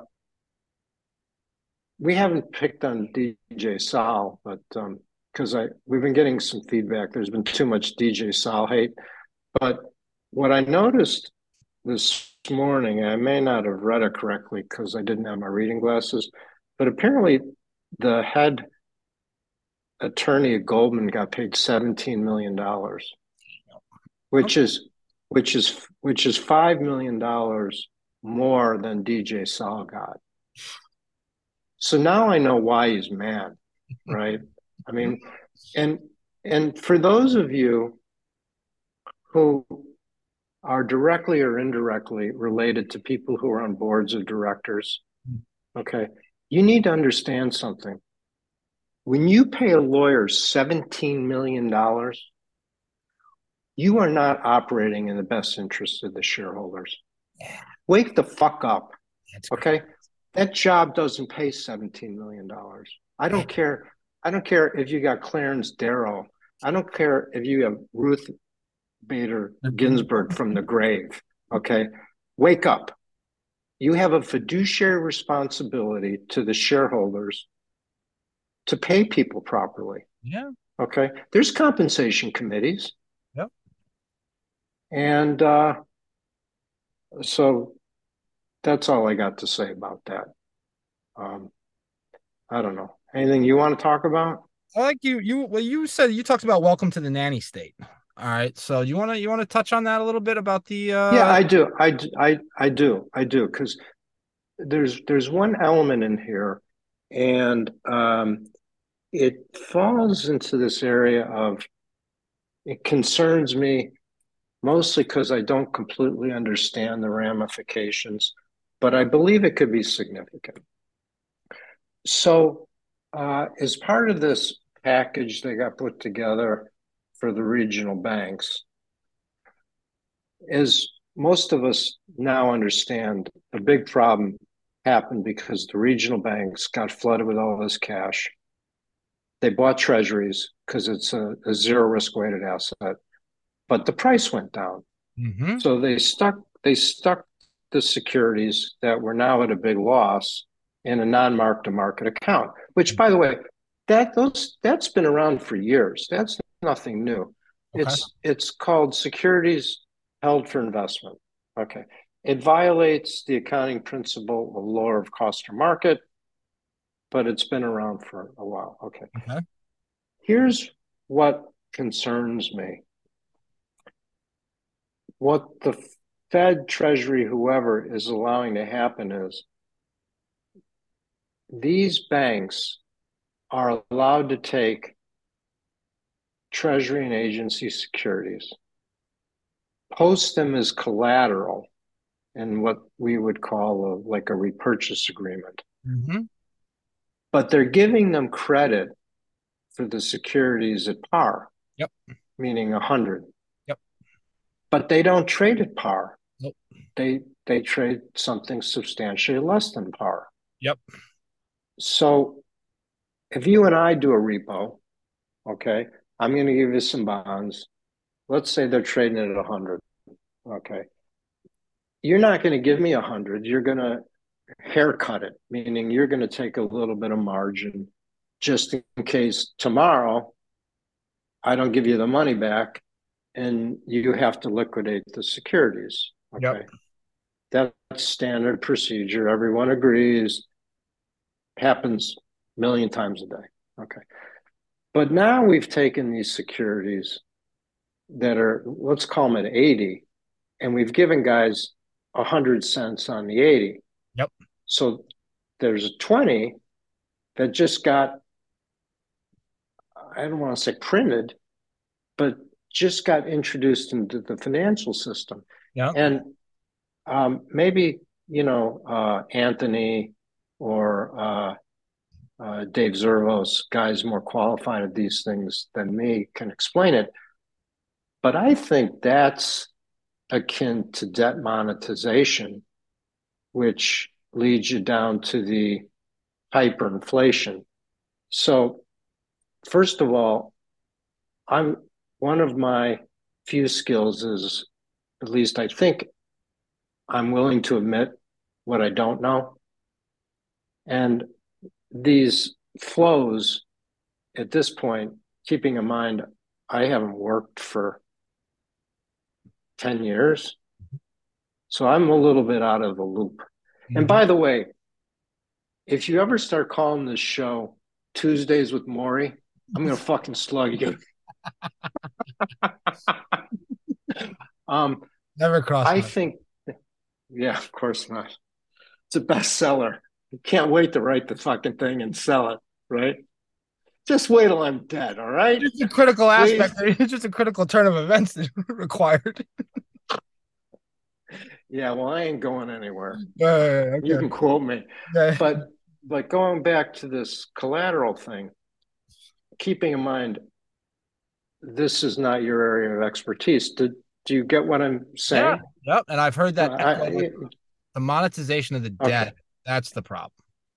we haven't picked on DJ Sal, but because we've been getting some feedback. There's been too much DJ Sal hate. But what I noticed this morning, I may not have read it correctly because I didn't have my reading glasses, but apparently the head attorney at Goldman got paid $17 million, which is $5 million more than DJ Sal got. So now I know why he's mad, right? I mean, and for those of you who are directly or indirectly related to people who are on boards of directors, okay, you need to understand something. When you pay a lawyer $17 million, you are not operating in the best interest of the shareholders. Wake the fuck up, okay? That job doesn't pay $17 million. I don't care. I don't care if you got Clarence Darrow. I don't care if you have Ruth Bader Ginsburg from the grave, okay? Wake up. You have a fiduciary responsibility to the shareholders to pay people properly. Yeah. Okay. There's compensation committees. Yep. And so that's all I got to say about that. I don't know. Anything you want to talk about? I like you said you talked about welcome to the nanny state. All right. So you want to touch on that a little bit about the Yeah, I do. I do because there's one element in here, and it falls into this area of it concerns me mostly because I don't completely understand the ramifications, but I believe it could be significant. So, as part of this package that got put together for the regional banks, as most of us now understand, the big problem happened because the regional banks got flooded with all this cash. They bought treasuries because it's a zero risk weighted asset, but the price went down. Mm-hmm. So they stuck the securities that were now at a big loss in a non-mark-to-market account, which, by the way, that's been around for years. That's nothing new. Okay. It's called securities held for investment. Okay. It violates the accounting principle of lower of cost or market, but it's been around for a while. Okay. Okay. Here's what concerns me. What the Fed, Treasury, whoever is allowing to happen is these banks are allowed to take Treasury and agency securities, post them as collateral in what we would call like a repurchase agreement. Mm-hmm. But they're giving them credit for the securities at par. Yep. Meaning 100. Yep. But they don't trade at par. Nope. They trade something substantially less than par. Yep. So if you and I do a repo, okay, I'm going to give you some bonds. Let's say they're trading at 100. Okay. You're not going to give me 100. You're going to haircut it, meaning you're going to take a little bit of margin just in case tomorrow I don't give you the money back and you have to liquidate the securities. Okay. Yep. That's standard procedure. Everyone agrees. Happens a million times a day. Okay. But now we've taken these securities that are, let's call them at 80, and we've given guys 100 cents on the 80. Yep. So there's a 20 that just got I don't want to say printed, but just got introduced into the financial system. Yeah. And maybe, Anthony or Dave Zervos, guys more qualified at these things than me, can explain it. But I think that's akin to debt monetization, which leads you down to the hyperinflation. So, first of all, I'm one of my few skills is, at least I think, I'm willing to admit what I don't know. And these flows at this point, keeping in mind, I haven't worked for 10 years. So I'm a little bit out of the loop. And Mhm. by the way, if you ever start calling this show Tuesdays with Maury, I'm going to fucking slug you. um, Never crossed I my. think, yeah, of course not. It's a bestseller. You can't wait to write the fucking thing and sell it, right? Just wait till I'm dead, all right? Just a critical Please. aspect. It's just a critical turn of events that required. Yeah, well, I ain't going anywhere. You Okay. can quote me. Yeah. But going back to this collateral thing, keeping in mind this is not your area of expertise. Do you get what I'm Yeah. saying? Yep. And I've heard that echoed. I The monetization of the okay. debt. That's the problem.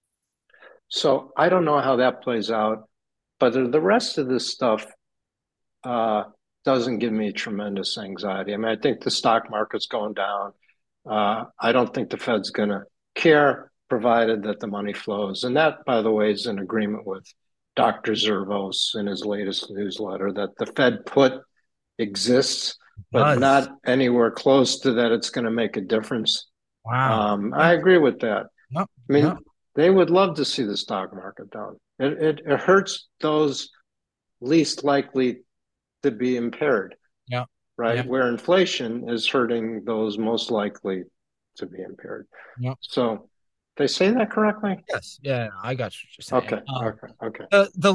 So I don't know how that plays out, but the rest of this stuff uh, doesn't give me tremendous anxiety. I mean, I think the stock market's going down. I don't think the Fed's going to care, provided that the money flows. And that, by the way, is in agreement with Dr. Zervos in his latest newsletter that the Fed put exists, but Does. not anywhere close to that it's going to make a difference. Wow. I agree with that. Yep. I Yep. mean, they would love to see the stock market down. It hurts those least likely to be impaired, Yep. right? Yep. Where inflation is hurting those most likely to be impaired. Yep. So they say that correctly? Yes. Yeah. I got what you're saying. Okay, okay, okay.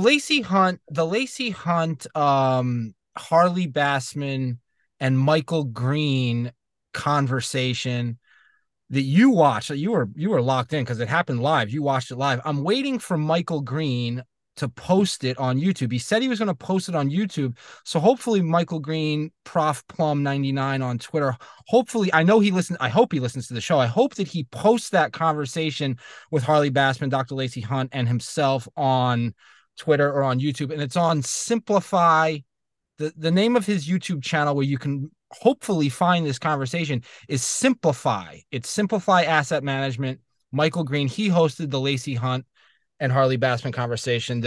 The Lacey Hunt, Harley Bassman, and Michael Green conversation that you watched, you were locked in because it happened live. You watched it live. I'm waiting for Michael Green to post it on YouTube. He said he was going to post it on YouTube. So hopefully Michael Green, Prof Plum 99 on Twitter. Hopefully, I hope he listens to the show. I hope that he posts that conversation with Harley Bassman, Dr. Lacey Hunt, and himself on Twitter or on YouTube. And it's on Simplify. The name of his YouTube channel where you can hopefully find this conversation is Simplify. It's Simplify Asset Management. Michael Green, he hosted the Lacey Hunt and Harley Bassman conversation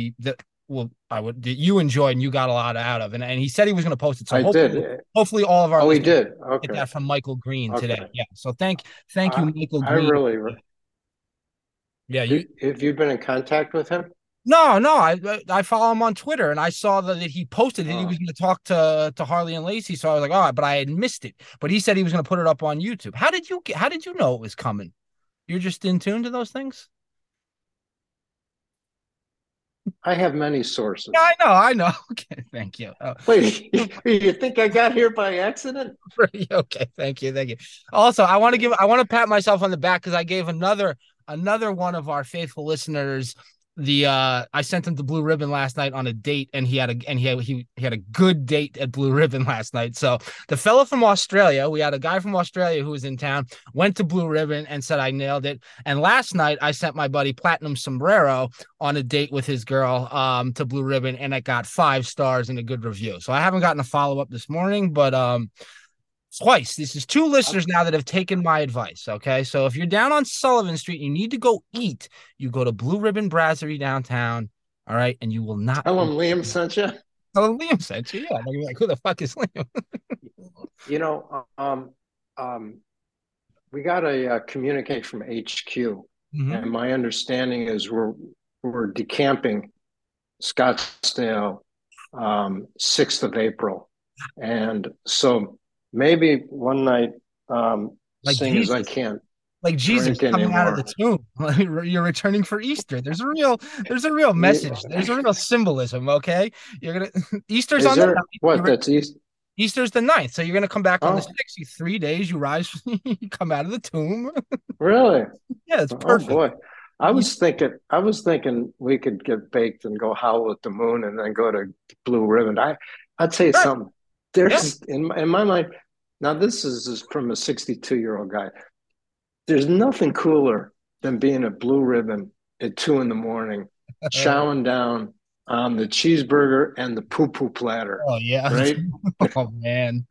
that you enjoyed and you got a lot out of. And he said he was going to post it. So I did. hopefully all of our Oh, he listeners did. get Okay, that from Michael Green today. okay. Yeah. So thank you, Michael I Green. really, Yeah, you have you been in contact with him? no. I follow him on Twitter, and I saw that he posted that he was Oh, going to talk to Harley and Lacey. So I was like, all right, but I had missed it. But he said he was going to put it up on YouTube. How did you know it was coming? You're just in tune to those things. I have many sources. Yeah, I know. Okay, thank you. Oh, Wait, you think I got here by accident? okay, thank you. Also, I want to pat myself on the back because I gave another one of our faithful listeners I sent him to Blue Ribbon last night on a date, and he had a good date at Blue Ribbon last night. So the fellow from Australia, we had a guy from Australia who was in town, went to Blue Ribbon and said I nailed it. And last night I sent my buddy Platinum Sombrero on a date with his girl to Blue Ribbon, and it got 5 stars and a good review. So I haven't gotten a follow up this morning, but twice. This is two listeners now that have taken my advice. Okay. So if you're down on Sullivan Street and you need to go eat, you go to Blue Ribbon Brasserie downtown. All right. And you will not. Tell him Liam sent you. Oh, Liam sent you. Yeah. You're like, who the fuck is Liam? You know, we got a communique from HQ, Mm-hmm. and my understanding is we're decamping Scottsdale 6th of April, and so maybe one night, Like seeing as I Jesus. can't. like Jesus drink coming out of anymore. the tomb. You're returning for Easter. There's a real Yeah. message. There's a real symbolism. Okay, you're gonna Easter's Is on the there ninth. what? That's East. Easter's the ninth, so you're gonna come back on the Oh, 6th. You 3 days. You rise. You come out of the tomb. really? Yeah, it's Oh perfect. boy. I was thinking we could get baked and go howl at the moon and then go to Blue Ribbon. I'd say Right. something. Yeah. There's in my mind. Now this is from a 62-year-old guy. There's nothing cooler than being at Blue Ribbon at 2 in the morning, chowing down on the cheeseburger and the poo poo platter, Oh yeah. right? Oh man.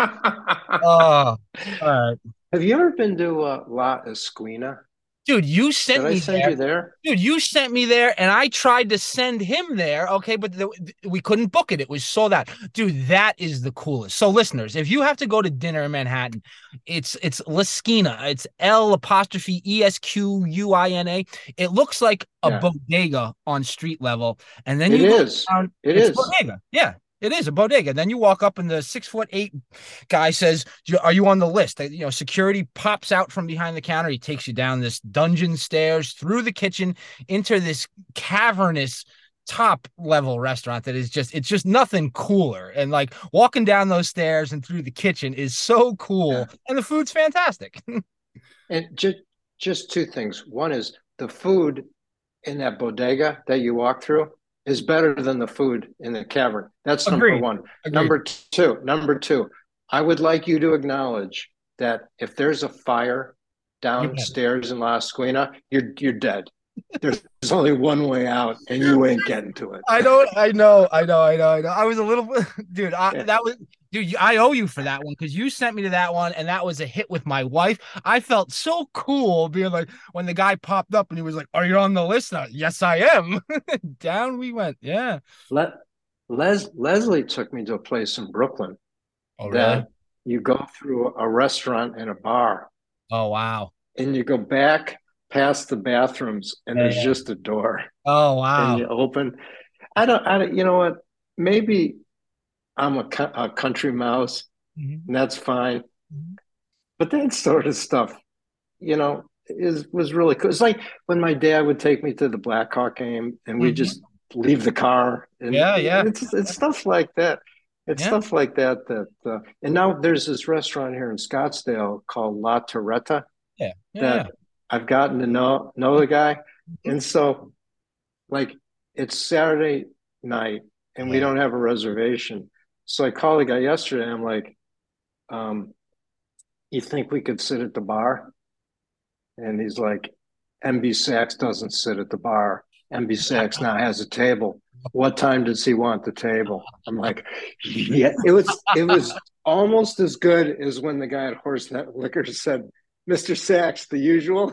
Oh, all right. Have you ever been to La Esquina? Dude, you Did sent I me send there. you there? Dude, you sent me there, and I tried to send him there. Okay, but we couldn't book it. It was sold out. Dude, that is the coolest. So, listeners, if you have to go to dinner in Manhattan, it's La Esquina. It's L apostrophe ESQUINA. It looks like a Yeah, bodega on street level, and then it you go is. down. It It's a is. bodega. Yeah, it is a bodega. Then you walk up, and the 6'8" guy says, "Are you on the list?" Security pops out from behind the counter. He takes you down this dungeon stairs through the kitchen into this cavernous top level restaurant that is just, it's just nothing cooler. And like walking down those stairs and through the kitchen is so Yeah. cool, and the food's fantastic. And just two things. One is the food in that bodega that you walk through is better than the food in the cavern. That's number Agreed. one. Agreed. Number two, I would like you to acknowledge that if there's a fire You're better. downstairs in La Esquina, you're dead. There's only one way out, and you ain't getting to it. I don't. I know. I know. I know. I know. I was a little, dude. Yeah. That was, dude. I owe you for that one because you sent me to that one, and that was a hit with my wife. I felt so cool being like when the guy popped up and he was like, "Are you on the list?" Yes, I am. Down we went. Yeah. Let Leslie took me to a place in Brooklyn Oh, really? that you go through a restaurant and a bar, Oh, wow. and you go back past the bathrooms, and Yeah, there's yeah. just a door, Oh, and wow. you open. I don't. You know what? Maybe I'm a country mouse, Mhm. and that's fine. Mhm. But that sort of stuff, is was really cool. It's like when my dad would take me to the Blackhawk game, and we Mhm. just leave the car, and Yeah, yeah, it's stuff like that. It's yeah, stuff like that and now there's this restaurant here in Scottsdale called La Torretta yeah, yeah, that yeah. I've gotten to know the guy, Mhm. and so like it's Saturday night, and we Yeah. don't have a reservation. So I called the guy yesterday. And I'm like, um, "You think we could sit at the bar?" And he's like, "MB Sachs doesn't sit at the bar. MB Sachs now has a table. What time does he want the table?" I'm like, "Yeah." It was almost as good as when the guy at Horsenet Liquor said, "Mr. Sachs, the usual."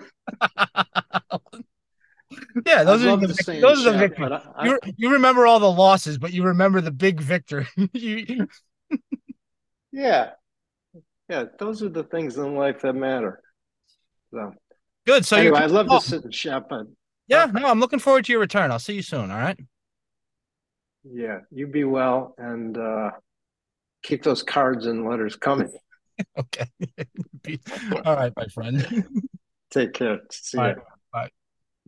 Yeah, I'd those are love the to stay in those are the chat, victories. but You remember all the losses, but you remember the big victory. You, yeah, yeah, those are the things in life that matter. So good. So you're anyway, coming I'd love to home. sit and chat, but Yeah, no, I'm looking forward to your return. I'll see you soon. All right. yeah, you be well and keep those cards and letters coming. Okay. All right, my friend. Take care. See All ya. right.